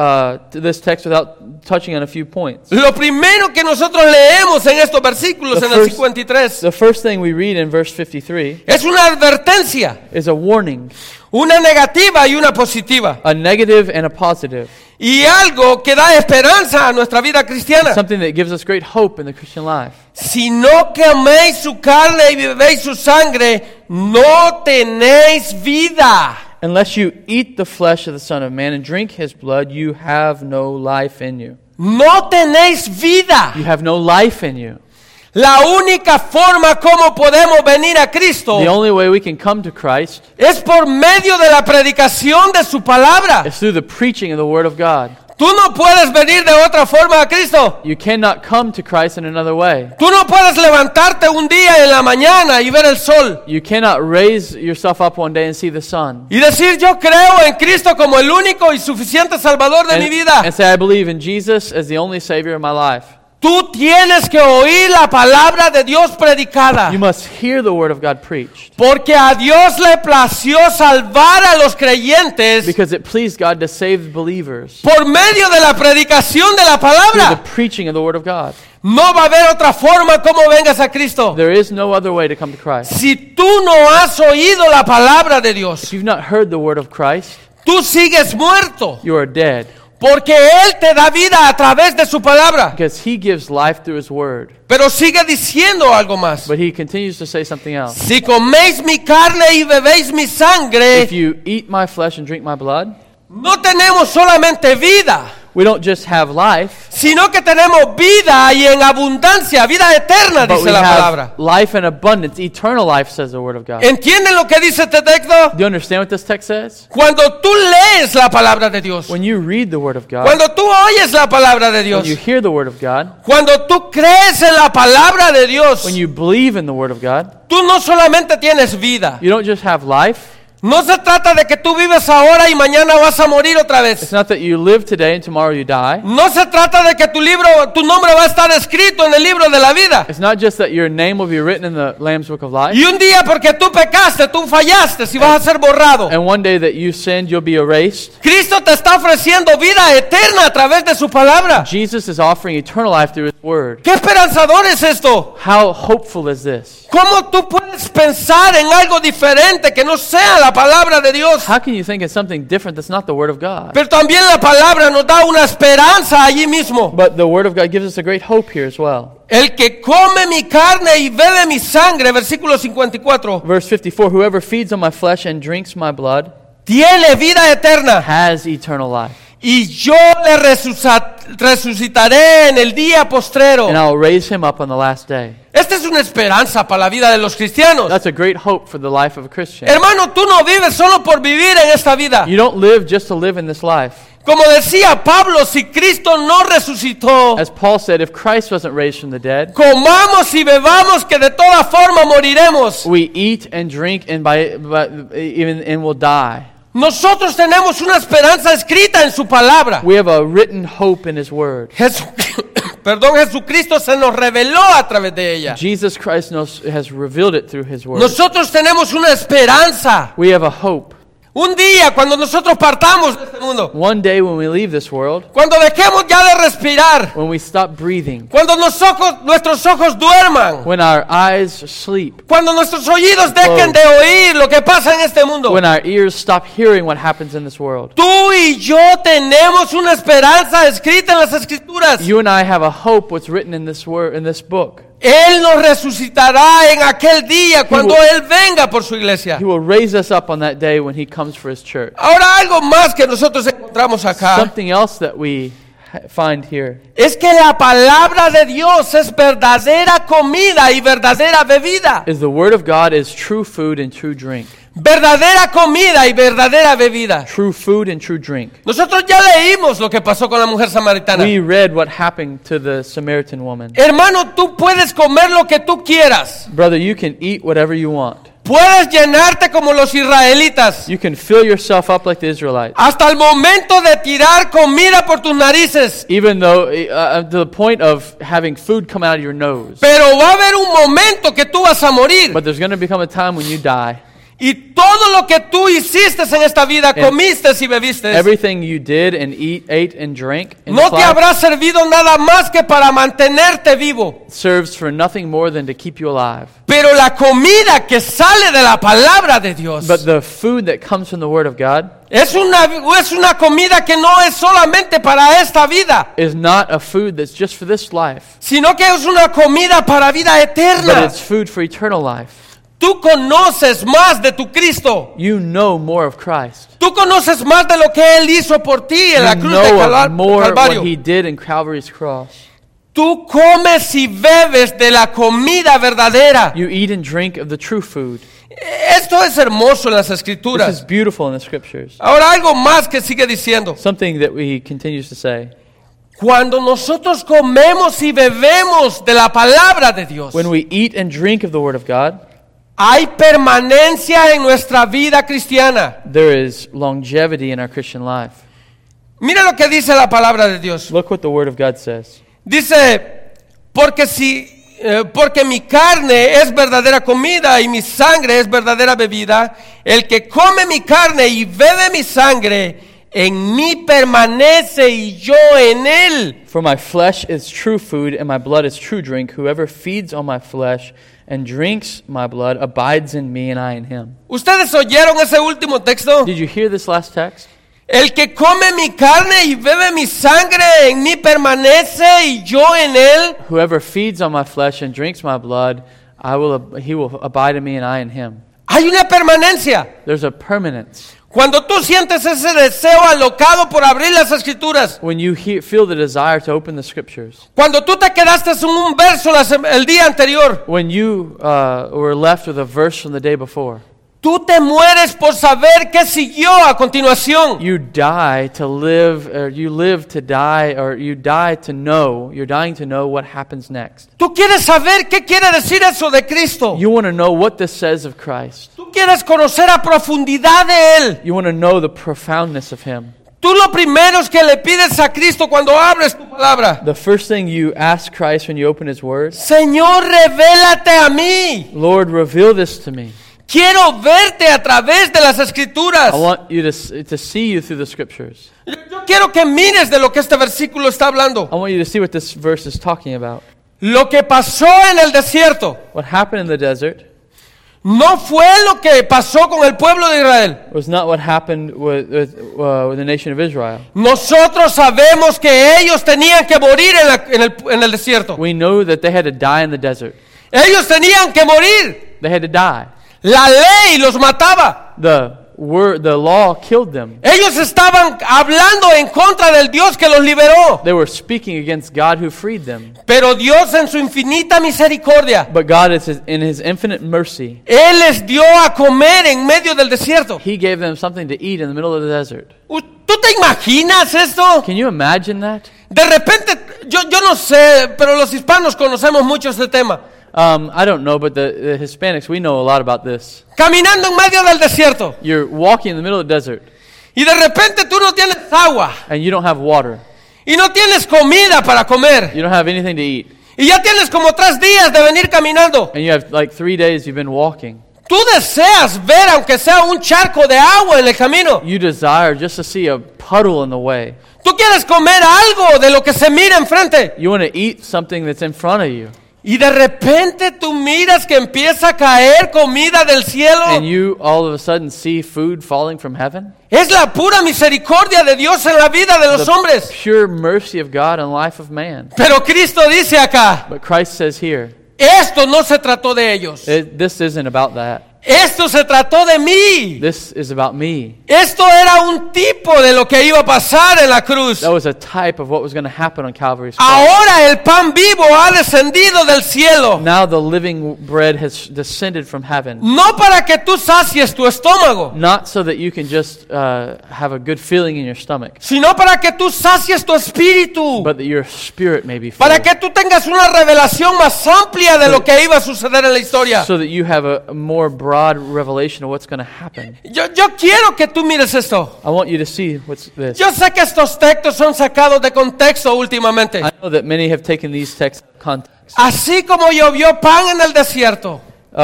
this text without touching on a few points. Lo primero que nosotros leemos en estos versículos, The en el first- 53, The first thing we read in verse 53 es una advertencia, is a warning, una negativa y una positiva, a negative and a positive, y algo que da esperanza a nuestra vida cristiana. something that gives us great hope in the Christian life. Si no coméis su carne y bebéis su sangre, no tenéis vida. Unless you eat the flesh of the Son of Man and drink his blood, you have no life in you. No tenéis vida. You have no life in you. La única forma como podemos venir a Cristo The only way we can come to Christ es por medio de la predicación de su palabra. is through the preaching of the Word of God. Tú no puedes venir de otra forma a Cristo. You cannot come to Christ in another way. Tú no puedes levantarte un día en la mañana y ver el sol You cannot raise yourself up one day and see the sun y decir yo creo en Cristo como el único y suficiente Salvador de mi vida. and say, I believe in Jesus as the only Savior of my life. Tú tienes que oír la palabra de Dios predicada, You must hear the Word of God preached, porque a Dios le plació salvar a los creyentes because it pleased God to save believers por medio de la predicación de la through palabra. the preaching of the Word of God. No va a haber otra forma como vengas a Cristo. There is no other way to come to Christ. Si tú no has oído la palabra de Dios, If you've not heard the Word of Christ, tú sigues muerto, you are dead, porque Él te da vida a través de su palabra. because He gives life through His Word. Pero sigue diciendo algo más. But He continues to say something else. Si coméis mi carne y bebéis mi sangre, If you eat my flesh and drink my blood, no tenemos solamente vida, we don't just have life, sino que tenemos vida y en abundancia, vida eterna, but dice we la have palabra. life in abundance, eternal life, says the Word of God. ¿Entienden lo que dice este texto? Do you understand what this text says? Cuando tú lees la palabra de Dios, When you read the Word of God, cuando tú oyes la palabra de when Dios, you hear the Word of God, cuando tú crees en la palabra de Dios, when you believe in the Word of God, tú no solamente tienes vida. you don't just have life. No se trata de que tú vives ahora y mañana vas a morir otra It's vez. not that you live today and tomorrow you die. No se trata de que tu nombre va a estar escrito en el libro de la vida. It's not just that your name will be written in the Lamb's Book of Life. Y un día porque tú pecaste, tú fallaste, si vas a ser borrado. And one day that you sinned, you'll be erased. Cristo te está ofreciendo vida eterna a través de su palabra. Jesus is offering eternal life through His Word. ¿Qué esperanzador es esto? How hopeful is this? ¿Cómo tú puedes pensar en algo diferente que no sea la palabra de Dios? How can you think of something different that's not the Word of God? Pero también la palabra nos da una esperanza allí mismo. But the Word of God gives us a great hope here as well. El que come mi carne y bebe mi sangre, versículo 54, Verse 54, whoever feeds on my flesh and drinks my blood tiene vida eterna. has eternal life. y yo le resucitaré en el día postrero. and I will raise him up on the last day. Esta es una esperanza para la vida de los cristianos. That's a great hope for the life of a Christian. Hermano, tú no vives solo por vivir en esta vida. You don't live just to live in this life. Como decía Pablo, si Cristo no resucitó, As Paul said, if Christ wasn't raised from the dead, comamos y bebamos que de toda forma moriremos. we eat and drink and will die. Nosotros tenemos una esperanza escrita en su palabra. We have a written hope in his word. Jesucristo se nos reveló a través de ella. Jesus Christ has revealed it through his word. Nosotros tenemos una esperanza. We have a hope. Un día cuando nosotros partamos de este mundo, One day when we leave this world, cuando dejemos ya de respirar, when we stop breathing, cuando nuestros ojos duerman, when our eyes sleep, cuando nuestros oídos dejen de oír lo que pasa en este mundo, when our ears stop hearing what happens in this world. tú y yo tenemos una esperanza escrita en las Escrituras. You and I have a hope what's written in this word, in this book. Él nos resucitará en aquel día cuando Él venga por su iglesia. He will raise us up on that day when he comes for his church. Ahora algo más que nosotros encontramos acá Something else that we find here es que la palabra de Dios es verdadera comida y verdadera bebida. is the word of God is true food and true drink. Verdadera comida y verdadera bebida. True food and true drink. Nosotros ya leímos lo que pasó con la mujer samaritana. We read what happened to the Samaritan woman. Hermano, tú puedes comer lo que tú quieras. Brother, you can eat whatever you want. Puedes llenarte como los israelitas. You can fill yourself up like the Israelites. Hasta el momento de tirar comida por tus narices. Even though, to the point of having food come out of your nose. Pero va a haber un momento que tú vas a morir. But there's going to become a time when you die. Y todo lo que tú hiciste en esta vida, comiste y bebiste, Everything you did and ate and drank in no this te life habrá servido nada más que para mantenerte vivo. serves for nothing more than to keep you alive. Pero la comida que sale de la palabra de Dios But the food that comes from the Word of God es una comida que no es solamente para esta vida, is not a food that's just for this life, sino que es una comida para vida but eterna. it's food for eternal life. Tú conoces más de tu Cristo. You know more of Christ. Tú conoces más de lo que Él hizo por ti en la You cruz de know of more Calvario. what He did in Calvary's cross. Tú comes y bebes de la comida verdadera. You eat and drink of the true food. Esto es hermoso en las This is Escrituras. beautiful in the Scriptures. Ahora algo más que sigue diciendo. Something that He continues to say. Cuando nosotros comemos y bebemos de la palabra de Dios, When we eat and drink of the Word of God, hay permanencia en nuestra vida cristiana. there is longevity in our Christian life. Mira lo que dice la palabra de Dios. Look what the Word of God says. Dice, porque mi carne es verdadera comida y mi sangre es verdadera bebida. El que come mi carne y bebe mi sangre, en mí permanece y yo en él. For my flesh is true food and my blood is true drink. Whoever feeds on my flesh and drinks my blood abides in me and I in him. ¿Ustedes oyeron ese último texto? Did you hear this last text? El que come mi carne y bebe mi sangre, en mí permanece y yo en él. Whoever feeds on my flesh and drinks my blood, he will abide in me and I in him. Hay una permanencia. There's a permanence. Cuando tú sientes ese deseo alocado por abrir las Escrituras, When you feel the desire to open the Scriptures, cuando tú te quedaste en un verso el día anterior, when you were left with a verse from the day before, tú te mueres por saber qué siguió a continuación. you die to live, or you live to die, or you die to know, you're dying to know what happens next. Tú quieres saber qué quiere decir eso de Cristo. You want to know what this says of Christ. Tú quieres conocer a profundidad de Él. You want to know the profoundness of Him. Tú lo primero es que le pides a Cristo cuando abres tu palabra. The first thing you ask Christ when you open His Word, Señor, revélate a mí. Lord, reveal this to me. Quiero verte a través de las Escrituras. I want you to see you through the Scriptures. Yo quiero que mires de lo que este versículo está hablando. I want you to see what this verse is talking about. Lo que pasó en el desierto What happened in the desert no fue lo que pasó con el pueblo de Israel. was not what happened with the nation of Israel. Nosotros sabemos que ellos tenían que morir en el desierto. We know that they had to die in the desert. Ellos tenían que morir. They had to die. La ley los mataba. The the law killed them. Ellos estaban hablando en contra del Dios que los liberó. They were speaking against God who freed them. Pero Dios en su infinita misericordia, But God, in His infinite mercy, Él les dio a comer en medio del desierto. He gave them something to eat in the middle of the desert. ¿Tú te imaginas esto? Can you imagine that? De repente, yo no sé, pero los hispanos conocemos mucho este tema. I don't know, but the Hispanics, we know a lot about this. Caminando en medio del desierto You're walking in the middle of the desert, y de repente tú no tienes agua and you don't have water. y no tienes comida para comer You don't have anything to eat. y ya tienes como 3 días de venir caminando. And you have like 3 days you've been walking. Tú deseas ver aunque sea un charco de agua en el camino. You desire just to see a puddle in the way. Tú quieres comer algo de lo que se mira enfrente. You want to eat something that's in front of you. Y de repente tú miras que empieza a caer comida del cielo. And you all of a sudden see food falling from heaven. Es la pura misericordia de Dios en la vida de los hombres. Pure mercy of God in the life of man. Pero Cristo dice acá, But Christ says here, esto no se trató de ellos. this isn't about that. Esto se trató de mí. This is about me. Esto era un tipo de lo que iba a pasar en la cruz. That was a type of what was going to happen on Calvary's cross. Ahora el pan vivo ha descendido del cielo. Now the living bread has descended from heaven. No para que tú sacies tu estómago, Not so that you can just have a good feeling in your stomach, sino para que tú sacies tu espíritu. but that your spirit may be full. Para que tú tengas una revelación más amplia de lo que iba a suceder en la historia. So that you have a more broad revelation of what's going to happen. Yo quiero que tú mires esto. I want you to see what's this. Yo sé que estos textos son sacados de contexto últimamente. I know that many have taken these texts out of context. Así como llovió pan en el desierto.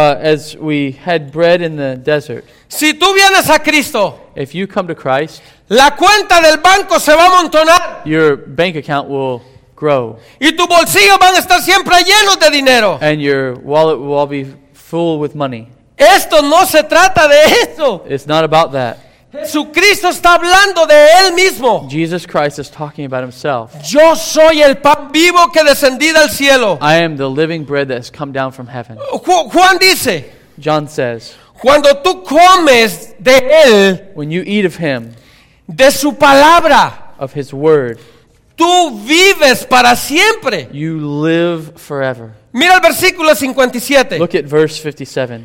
As we had bread in the desert, Si tú vienes a Cristo, if you come to Christ, la cuenta del banco se va a amontonar your bank account will grow y tu bolsillo van a estar siempre llenos de dinero. and your wallet will all be full with money. Esto no se trata de eso. It's not about that. Jesucristo está hablando de Él mismo. Jesus Christ is talking about himself. Yo soy el pan vivo que descendí del cielo. I am the living bread that has come down from heaven. Juan dice, John says, cuando tú comes de Él, when you eat of him, de su palabra, of his word, tú vives para siempre. you live forever. Mira el versículo 57. Look at verse 57.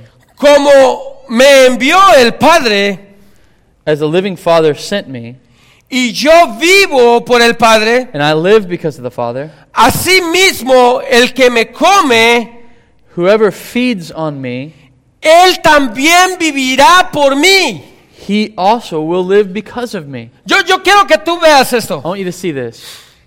Como me envió el Padre As the living Father sent me, y yo vivo por el Padre, and I live because of the Father, asimismo el que me come, whoever feeds on me, él también vivirá por mí. he also will live because of me. Yo quiero que tú veas esto. I want you to see this.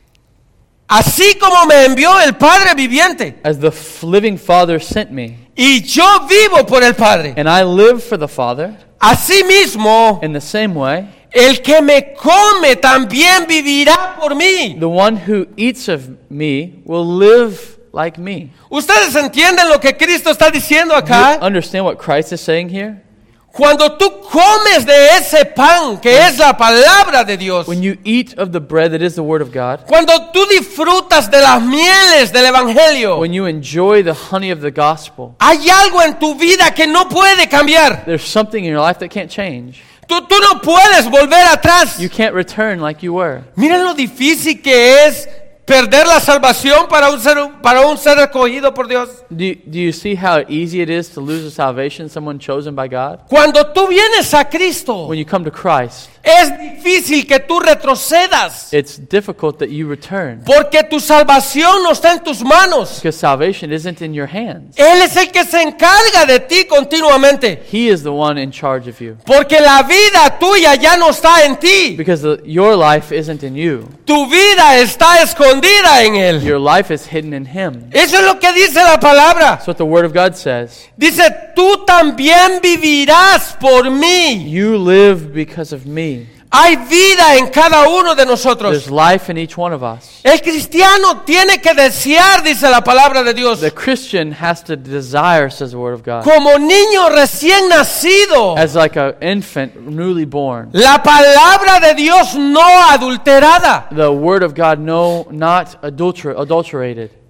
Así como me envió el Padre viviente As the living Father sent me, y yo vivo por el Padre, and I live for the Father, asimismo in the same way, el que me come también vivirá por mí. the one who eats of me will live like me. ¿Ustedes entienden lo que Cristo está diciendo Do you acá? understand what Christ is saying here? Cuando tú comes de ese pan que es la palabra de Dios, When you eat of the bread that is the Word of God, cuando tú disfrutas de las mieles del Evangelio, when you enjoy the honey of the gospel, hay algo en tu vida que no puede cambiar. there's something in your life that can't change. Tú no puedes volver atrás. You can't return like you were. Miren lo difícil que es perder la salvación para un ser escogido por Dios. Do you see how easy it is to lose the salvation, someone chosen by God? Cuando tú vienes a Cristo, When you come to Christ, es difícil que tú retrocedas, it's difficult that you return, porque tu salvación no está en tus manos. because salvation isn't in your hands. Él es el que se encarga de ti continuamente, He is the one in charge of you, porque la vida tuya ya no está en ti. because your life isn't in you. Tu vida está escondida en Él. Your life is hidden in Him. Eso es lo que dice la palabra. That's what the Word of God says. Dice, tú también vivirás por mí. You live because of me. Hay vida en cada uno de nosotros. There's life in each one of us. El cristiano tiene que desear, dice la palabra de Dios, The Christian has to desire, says the Word of God, como niño recién nacido, as like an infant newly born. la palabra de Dios no adulterada. The Word of God, no, not adulterated.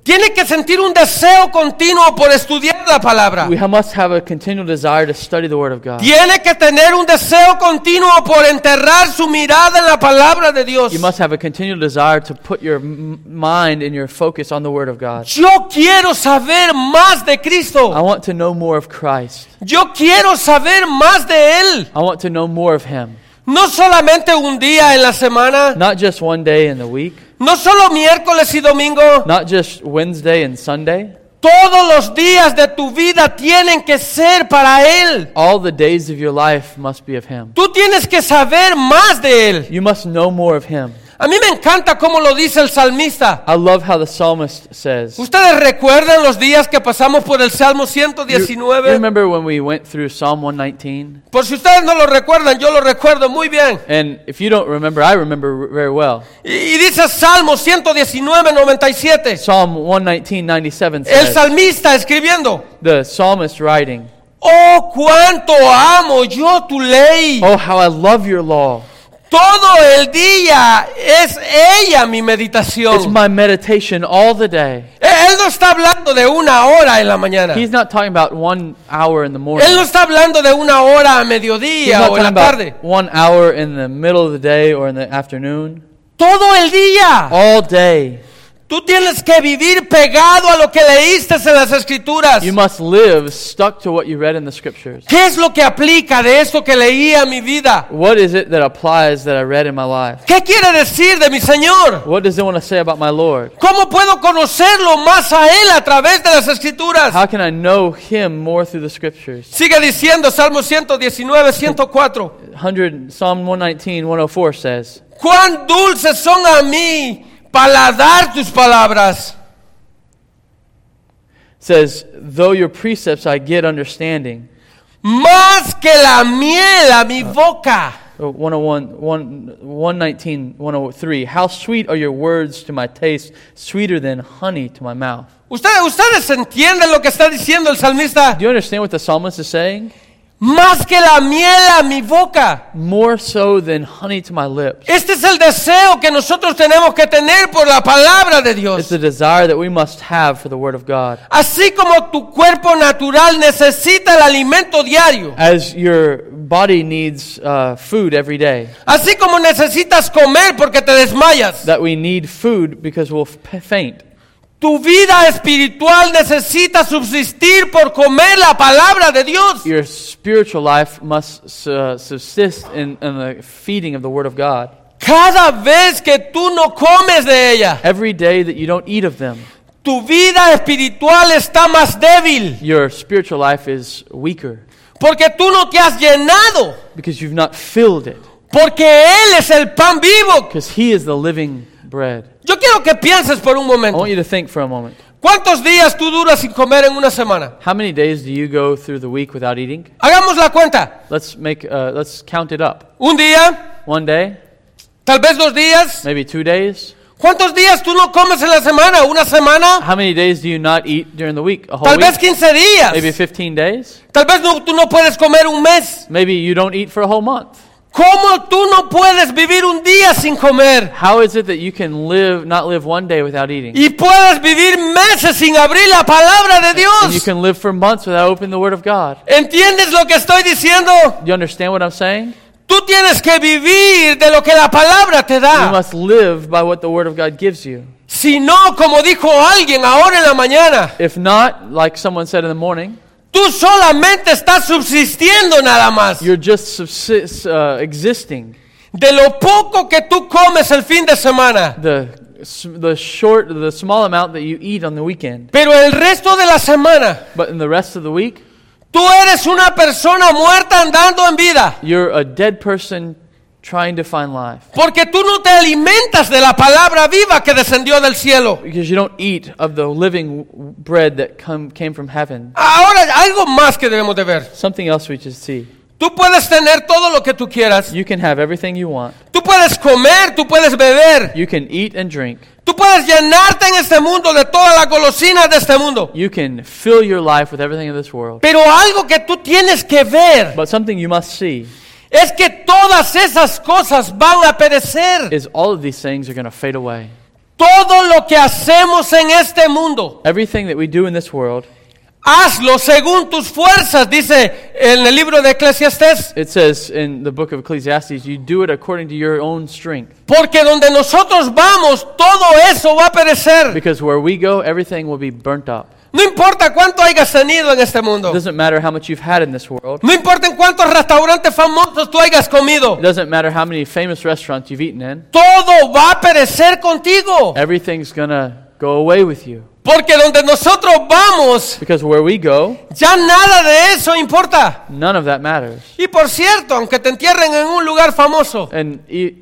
Tiene que sentir un deseo continuo por estudiar la palabra. We must have a continual desire to study the Word of God. Tiene que tener un deseo continuo por enterrar su mirada en la palabra de Dios. You must have a continual desire to put your mind and your focus on the Word of God. Yo quiero saber más de I Cristo. want to know more of Christ. Yo quiero saber más de Él. I want to know more of Him. No solamente un día en la semana, Not just one day in the week, no solo miércoles y domingo. not just Wednesday and Sunday. Todos los días de tu vida tienen que ser para Él. All the days of your life must be of Him. Tú tienes que saber más de Él. You must know more of Him. A mí me encanta cómo lo dice el salmista. I love how the psalmist says. ¿Ustedes recuerdan los días que pasamos por el Salmo You 119? remember when we went through Psalm 119? Por si ustedes no lo recuerdan, yo lo recuerdo muy bien. And if you don't remember, I remember very well. Y dice Salmo 119, 97. Psalm 119:97 El says, salmista escribiendo: the psalmist writing, Oh, cuánto amo yo tu ley. "Oh, how I love your law. Todo el día es ella mi It's meditación. my meditation all the day." Él no está hablando de una hora en la mañana. He's not talking about 1 hour in the morning. Él no está hablando de una hora a He's mediodía not o en talking la about tarde. 1 hour in the middle of the day or in the afternoon. Todo el día. All day. Tú tienes que vivir pegado a lo que leíste en las Escrituras. You must live stuck to what you read in the Scriptures. ¿Qué es lo que aplica de esto que leí a mi vida? What is it that applies that I read in my life? ¿Qué quiere decir de mi Señor? What does it want to say about my Lord? ¿Cómo puedo conocerlo más a Él a través de las Escrituras? How can I know Him more through the Scriptures? Sigue diciendo Salmo 119, 104. Psalm 119, 104 says, Cuán dulces son a mí paladar tus palabras. says, "Though your precepts I get understanding." Más que la miel a mi boca. 119, 103. How sweet are your words to my taste, sweeter than honey to my mouth. ¿Ustedes entienden lo que está diciendo el salmista? Do you understand what the psalmist is saying? Más que la miel a mi boca. More so than honey to my lips. Este es el deseo que nosotros tenemos que tener por la palabra de It's Dios. the desire that we must have for the Word of God. Así como tu cuerpo natural necesita el alimento diario. As your body needs food every day, Así como necesitas comer porque te desmayas. that we need food because we'll faint. Tu vida espiritual necesita subsistir por comer la palabra de Dios. Your spiritual life must subsist in the feeding of the Word of God. Cada vez que tú no comes de ella, Every day that you don't eat of them, tu vida espiritual está más débil. your spiritual life is weaker Porque tú no te has llenado. because you've not filled it. Porque Él es el pan vivo. Because He is the living bread. Yo quiero que pienses por un I momento. want you to think for a moment. ¿Cuántos días tú duras sin comer en una semana? How many days do you go through the week without eating? Hagamos la cuenta. Let's count it up. Un día, 1 day, tal vez 2 días. maybe 2 days. ¿Cuántos días tú no comes en la semana? ¿Una semana? How many days do you not eat during the week? A whole Tal vez week? 15 días. Maybe 15 days? Tal vez tú no puedes comer un mes. Maybe you don't eat for a whole month. ¿Cómo tú no puedes vivir un día sin comer? How is it that you can not live 1 day without eating? Y puedes vivir meses sin abrir la palabra de And you Dios. can live for months without opening the Word of God. ¿Entiendes lo que estoy diciendo? Do you understand what I'm saying? Tú tienes que vivir de lo que la palabra te You da. must live by what the Word of God gives you. Si no, como dijo alguien ahora en la mañana, If not, like someone said in the morning, tú solamente estás subsistiendo nada más. you're just existing. De lo poco que tú comes el fin de semana. The small amount that you eat on the weekend. Pero el resto de la semana, But in the rest of the week, tú eres una persona muerta andando en vida. you're a dead person trying to find life. Porque tú no te alimentas de la palabra viva que descendió del cielo. Because you don't eat of the living bread that came from heaven. Ahora, algo más que debemos de ver. Something else we should see. Tú puedes tener todo lo que tú quieras. You can have everything you want. Tú puedes comer, tú puedes beber. You can eat and drink. Tú puedes llenarte en este mundo de todas las golosinas de este mundo. You can fill your life with everything of this world. Pero algo que tú tienes que ver But something you must see es que todas esas cosas van a perecer. is all of these things are going to fade away. todo lo que hacemos en este mundo, everything that we do in this world, hazlo según tus fuerzas, dice en el libro de Eclesiastés. it says in the book of Ecclesiastes, you do it according to your own strength. Porque donde nosotros vamos, todo eso va a perecer. Because where we go, everything will be burnt up. No importa cuánto hayas tenido en este It mundo. doesn't matter how much you've had in this world. No importa en cuántos restaurantes famosos tú hayas comido. It doesn't matter how many famous restaurants you've eaten in. Todo va a perecer contigo. Everything's gonna go away with you. Porque donde nosotros vamos, Because where we go, ya nada de eso importa. none of that matters. Y por cierto, aunque te entierren en un lugar famoso, And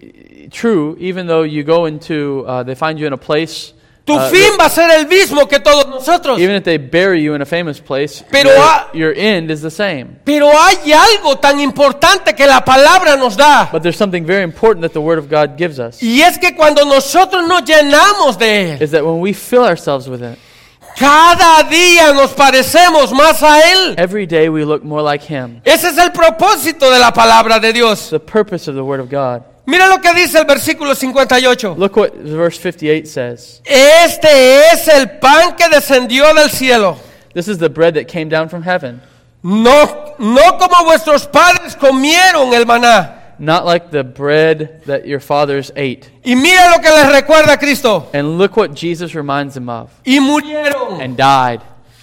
true, even though you go into, they find you in a place, tu fin va a ser el mismo que todos nosotros. even if they bury you in a famous place, Pero your end is the same. Pero hay algo tan importante que la palabra nos da. But there's something very important that the Word of God gives us, Y es que cuando nosotros nos llenamos de Él, is that when we fill ourselves with it, cada día nos parecemos más a Él. every day we look more like Him. Ese es el propósito de la palabra de Dios. The purpose of the Word of God. Mira lo que dice el versículo 58. Look what verse 58 says. Este es el pan que descendió del cielo. This is the bread that came down from heaven, No como vuestros padres comieron el maná. not like the bread that your fathers ate. Y mira lo que les recuerda a Cristo. And look what Jesus reminds them of. Y murieron. And died.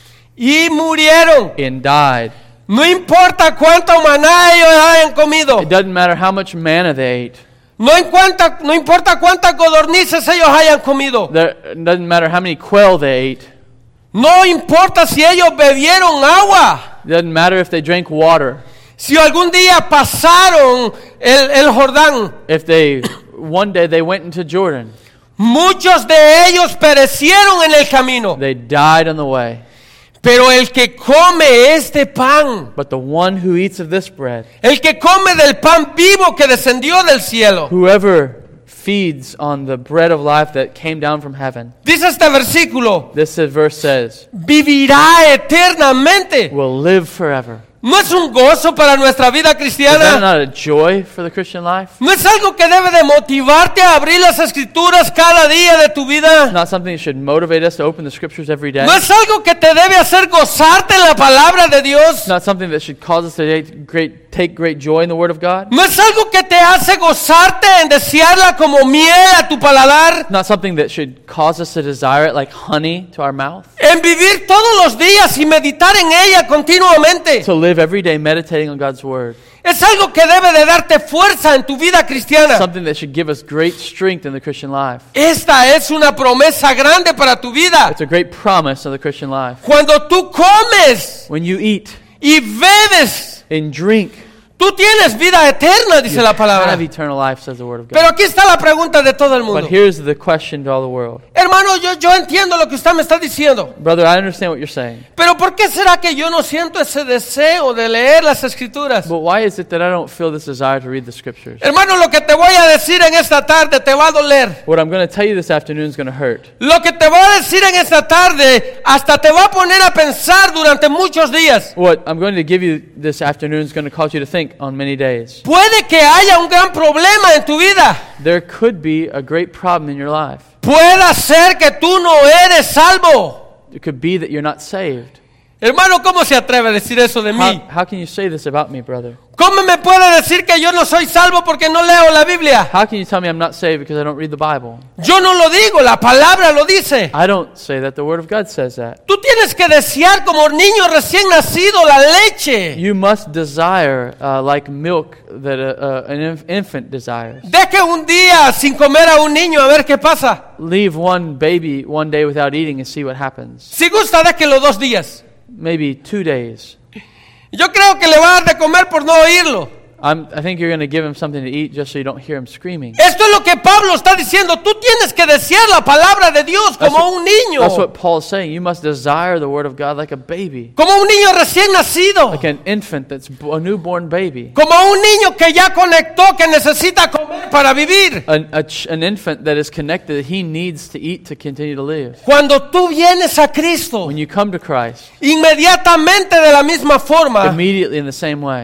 Y murieron. And died. No importa cuánto maná ellos hayan comido. It doesn't matter how much manna they ate. No importa cuántas codornices ellos hayan comido. It doesn't matter how many quail they ate. No importa si ellos bebieron agua. It doesn't matter if they drank water. Si algún día pasaron el Jordán. If they, one day they went into Jordan. Muchos de ellos perecieron en el camino. They died on the way. Pero el que come este pan, But the one who eats of this bread, el que come del pan vivo que descendió del cielo, whoever feeds on the bread of life that came down from heaven, dice este versículo, this verse says, vivirá eternamente. will live forever. ¿No es un gozo para nuestra vida Is that cristiana? not a joy for the Christian life? ¿No es algo que debe de motivarte a abrir las escrituras cada día de tu vida? Not something that should motivate us to open the scriptures every day? ¿No es algo que te debe hacer gozarte en la palabra de Dios? Not something that should cause us to take great joy in the Word of God? ¿No es algo que te hace gozarte en desearla como miel a tu paladar? Not something that should cause us to desire it like honey to our mouth? En vivir todos los días y meditar en ella continuamente. To live every day meditating on God's Word. Es algo que debe de darte fuerza en tu vida cristiana. Something that should give us great strength in the Christian life. Esta es una promesa grande para tu vida. It's a great promise of the Christian life. Cuando tú comes When you eat y bebes, and drink, tú tienes vida eterna, dice la palabra. have eternal life, says the Word of Pero God. aquí está la pregunta de todo el But mundo. here's the question to all the world. Hermano, yo entiendo lo que usted me está diciendo. Brother, I understand what you're saying. Pero ¿por qué será que yo no siento ese deseo de leer las escrituras? But why is it that I don't feel this desire to read the scriptures? Hermano, lo que te voy a decir en esta tarde te va a doler. What I'm going to tell you this afternoon is going to hurt. Lo que te voy a decir en esta tarde hasta te va a poner a pensar durante muchos días. What I'm going to give you this afternoon is going to cause you to think on many days. Puede que haya un gran problema en tu vida. There could be a great problem in your life. Puede ser que tú no eres salvo. It could be that you're not saved. Hermano, ¿cómo se atreve a decir eso de mí? How can you say this about me, brother? ¿Cómo me puede decir que yo no soy salvo porque no leo la Biblia? How can you tell me I'm not saved because I don't read the Bible? Yo no lo digo, la palabra lo dice. I don't say that. The Word of God says that. Tú tienes que desear como niño recién nacido la leche. You must desire like milk that an infant desires. Deje un día sin comer a un niño a ver qué pasa. Leave one baby one day without eating and see what happens. Si gusta, déjelo 2 días. Maybe 2 days. Yo creo que le va a dar de comer por no oírlo. I think you're going to give him something to eat just so you don't hear him screaming. Esto es lo que Pablo está diciendo. Tú tienes que desear la palabra de Dios como un niño. That's what Paul's saying. You must desire the Word of God like a baby. Como un niño recién nacido. Like an infant that's a newborn baby. Como un niño que ya conectó que necesita comer para vivir. An infant that is connected, that he needs to eat to continue to live. Cuando tú vienes a Cristo, When you come to Christ, inmediatamente de la misma forma, immediately in the same way,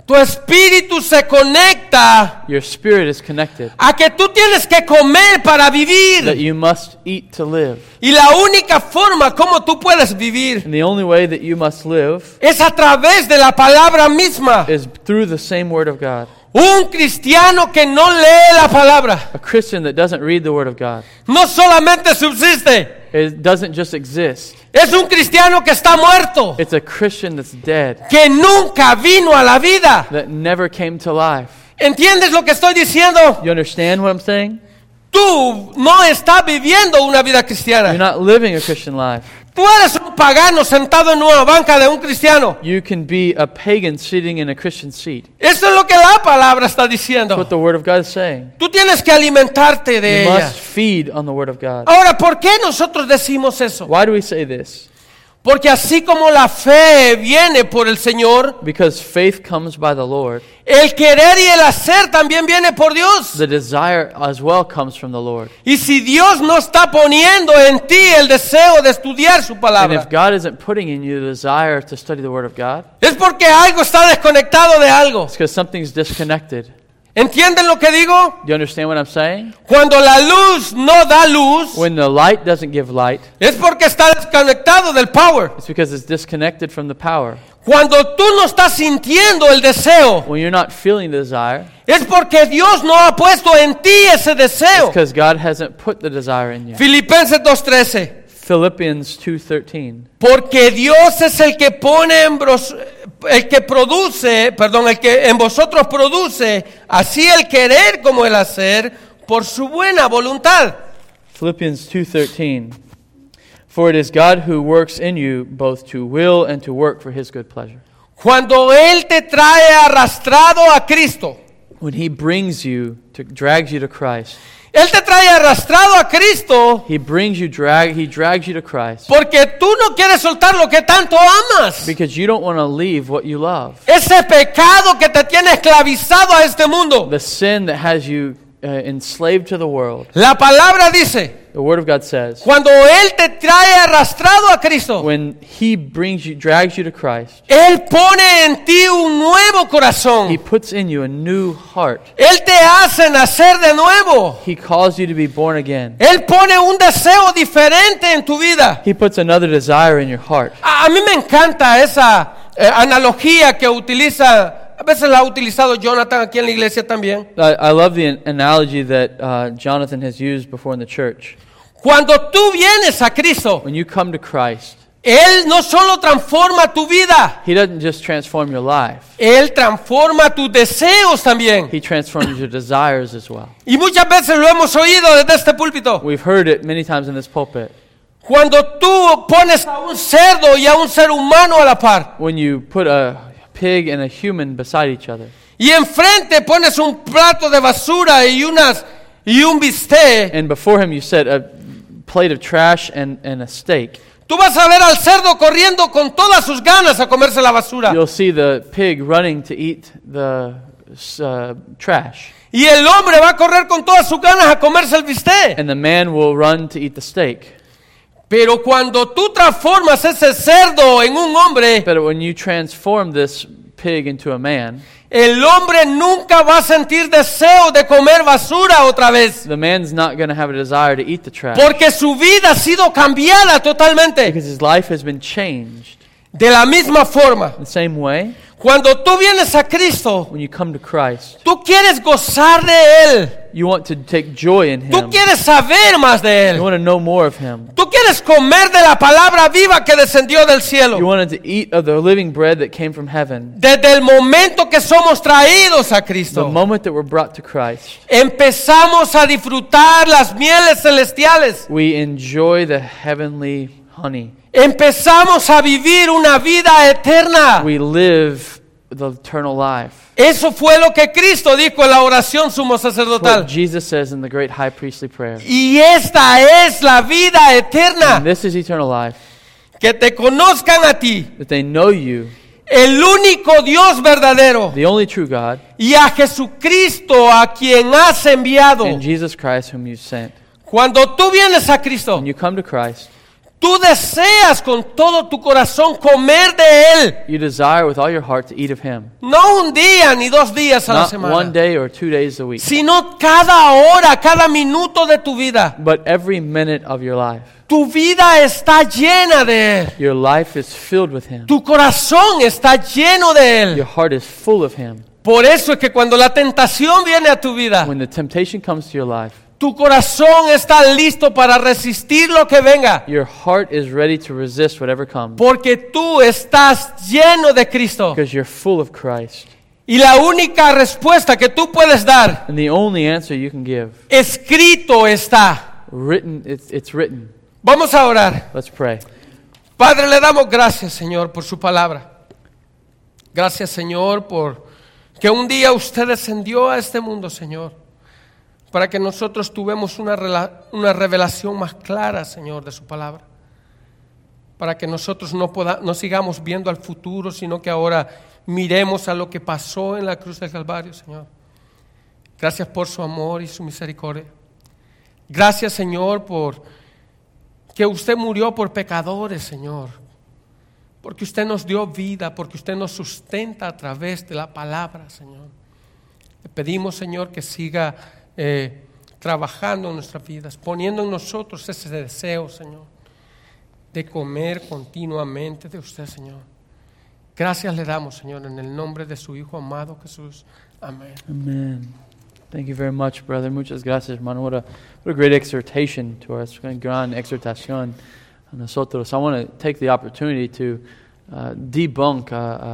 Tu espíritu se conecta Your spirit is connected. a que tú tienes que comer para That vivir. you must eat to live. Y la única forma como tú puedes vivir And the only way that you must live es a través de la palabra misma. is through the same Word of God. Un cristiano que no lee la palabra A Christian that doesn't read the Word of God, no solamente subsiste, it doesn't just exist. es un cristiano que está muerto, It's a Christian that's dead, que nunca vino a la vida. that never came to life. ¿Entiendes lo que estoy diciendo? You understand what I'm saying? Tú no estás viviendo una vida You're cristiana. not living a Christian life. Tú eres un pagano sentado en una banca de un cristiano. You can be a pagan sitting in a Christian seat. Eso es lo que la palabra está That's diciendo. what the Word of God is saying. Tú tienes que alimentarte de You ella. must feed on the Word of God. Ahora, ¿por qué nosotros decimos eso? Why do we say this? Porque así como la fe viene por el Señor, Because faith comes by the Lord. el querer y el hacer también viene por Dios. The desire as well comes from the Lord. Y si Dios no está poniendo en ti el deseo de estudiar su And palabra, if God isn't putting in you the desire to study the Word of God, es porque algo está desconectado de algo. it's because something's disconnected. ¿Entienden lo que digo? Do you understand what I'm saying? Cuando la luz no da luz, When the light doesn't give light, es porque está desconectado del power. it's because it's disconnected from the power. Cuando tú no estás sintiendo el deseo, When you're not feeling the desire, es porque Dios no ha puesto en ti ese it's deseo. because God hasn't put the desire in you. Filipenses 2:13. Philippians 2:13. Porque Dios es el que pone el que produce, perdón, el que en vosotros produce, así el querer como el hacer, por su buena voluntad. Philippians 2:13. For it is God who works in you both to will and to work for His good pleasure. Cuando Él te trae arrastrado a Cristo, When He brings you, drags you to Christ, Él te trae arrastrado a Cristo He drags you to Christ porque tú no quieres soltar lo que tanto amas. because you don't want to leave what you love. Ese pecado que te tiene esclavizado a este mundo. The sin that has you enslaved to the world. La palabra dice, The Word of God says, cuando Él te trae arrastrado a Cristo, when He drags you to Christ, Él pone en ti un nuevo corazón. He puts in you a new heart. Él te hace nacer de nuevo. He calls you to be born again. Él pone un deseo diferente en tu vida. He puts another desire in your heart. A mí me encanta esa analogía que utiliza, a veces la ha utilizado Jonathan aquí en la iglesia también. I love the analogy that Jonathan has used before in the church. Cuando tú vienes a Cristo, When you come to Christ, Él no solo transforma tu vida, He doesn't just transform your life. Él transforma tus deseos también. He transforms your desires as well. Y muchas veces lo hemos oído desde este púlpito. We've heard it many times in this pulpit. Cuando tú pones a un cerdo y a un ser humano a la par, When you put a pig and a human beside each other, y enfrente pones un plato de basura y un bistec, and before him you set a plate of trash and a steak, tú vas a ver al cerdo corriendo con todas sus ganas a comerse la basura. you'll see the pig running to eat the trash, Y el hombre va a correr con todas sus ganas a comerse el bistec. and the man will run to eat the steak. Pero cuando tú transformas ese cerdo en un hombre, But when you transform this pig into a man, el hombre nunca va a sentir deseo de comer basura otra vez. the man's not going to have a desire to eat the trash Porque su vida ha sido cambiada totalmente. because his life has been changed. De la misma forma, The same way, cuando tú vienes a Cristo, when you come to Christ, tú quieres gozar de Él. you want to take joy in Tú Him. quieres saber más de You Él. want to know more of Him. Tú quieres comer de la palabra viva que descendió del You cielo. wanted to eat of the living bread that came from heaven. Desde el momento que somos traídos a The Cristo, moment that we're brought to Christ, empezamos a disfrutar las mieles celestiales. we enjoy the heavenly honey. Empezamos a vivir una vida eterna. We live the eternal life. Eso fue lo que Cristo dijo en la oración sumo That's what sacerdotal. Jesus says in the great high priestly prayer. Y esta es la vida eterna. And this is eternal life, Que te conozcan a ti, that they know you, el único Dios verdadero, the only true God, y a Jesucristo a quien has enviado. and Jesus Christ whom you sent. Cuando tú vienes a Cristo, When you come to Christ, Tú deseas con todo tu corazón comer de Él. You desire with all your heart to eat of Him. No un día ni 2 días a la Not semana, one day or 2 days a week, sino cada hora, cada minuto de tu vida. but every minute of your life. Tu vida está llena de Él. Your life is filled with Him. Tu corazón está lleno de Your Él. heart is full of Him. Por eso es que cuando la tentación viene a tu vida, When the temptation comes to your life, tu corazón está listo para resistir lo que venga. your heart is ready to resist whatever comes Porque tú estás lleno de Cristo. because you're full of Christ. Y la única respuesta que tú puedes dar, And the only answer you can give, escrito está. written, it's written. Vamos a orar. Let's pray. Padre, le damos gracias, Señor, por su palabra. Gracias, Señor, por que un día usted descendió a este mundo, Señor, para que nosotros tuviéramos una revelación más clara, Señor, de su palabra. Para que nosotros no sigamos viendo al futuro, sino que ahora miremos a lo que pasó en la cruz del Calvario, Señor. Gracias por su amor y su misericordia. Gracias, Señor, por que usted murió por pecadores, Señor. Porque usted nos dio vida, porque usted nos sustenta a través de la palabra, Señor. Le pedimos, Señor, que siga trabajando en nuestras vidas, poniendo en nosotros ese deseo, Señor, de comer continuamente de usted, Señor. Gracias le damos, Señor, en el nombre de su Hijo amado Jesús. Amén. Amen. Thank you very much, brother. Muchas gracias, hermano. What a great exhortation to us. Gran exhortación a nosotros. I want to take the opportunity to debunk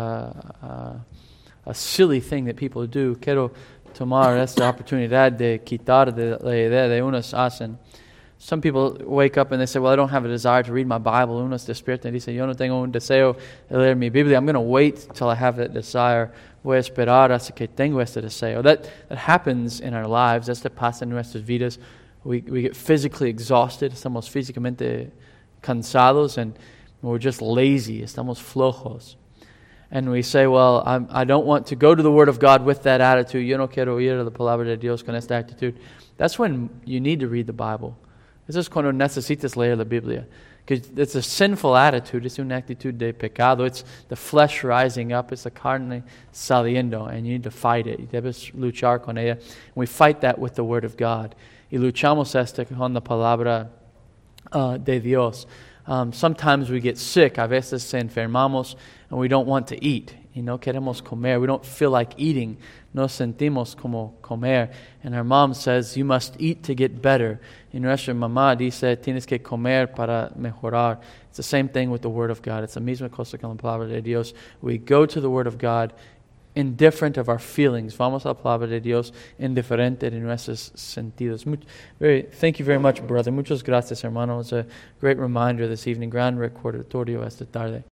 a silly thing that people do. Quiero tomar esta oportunidad de quitar de la idea de unos hacen. Some people wake up and they say, well, I don't have a desire to read my Bible. Unos despiertan y dicen, yo no tengo un deseo de leer mi Biblia. I'm going to wait till I have that desire. Voy a esperar hasta que tengo este deseo. That happens in our lives. Esto pasa en nuestras vidas. We get physically exhausted. Estamos físicamente cansados and we're just lazy. Estamos flojos. And we say, well, I don't want to go to the Word of God with that attitude. Yo no quiero ir a la palabra de Dios con esta actitud. That's when you need to read the Bible. Eso es cuando necesitas leer la Biblia. Because it's a sinful attitude. Es una actitud de pecado. It's the flesh rising up. It's the carne saliendo. And you need to fight it. Y debes luchar con ella. And we fight that with the Word of God. Y luchamos con la palabra de Dios. Sometimes we get sick. A veces enfermamos and we don't want to eat. Y no queremos comer. We don't feel like eating. No sentimos como comer. And our mom says, you must eat to get better. Y nuestra mamá dice, tienes que comer para mejorar. It's the same thing with the Word of God. It's the misma cosa con la palabra de Dios. We go to the Word of God indifferent of our feelings. Vamos a la palabra de Dios indiferente de nuestros sentidos. Thank you very much, brother. Muchas gracias, hermano. It's a great reminder this evening. Gran recordatorio esta tarde.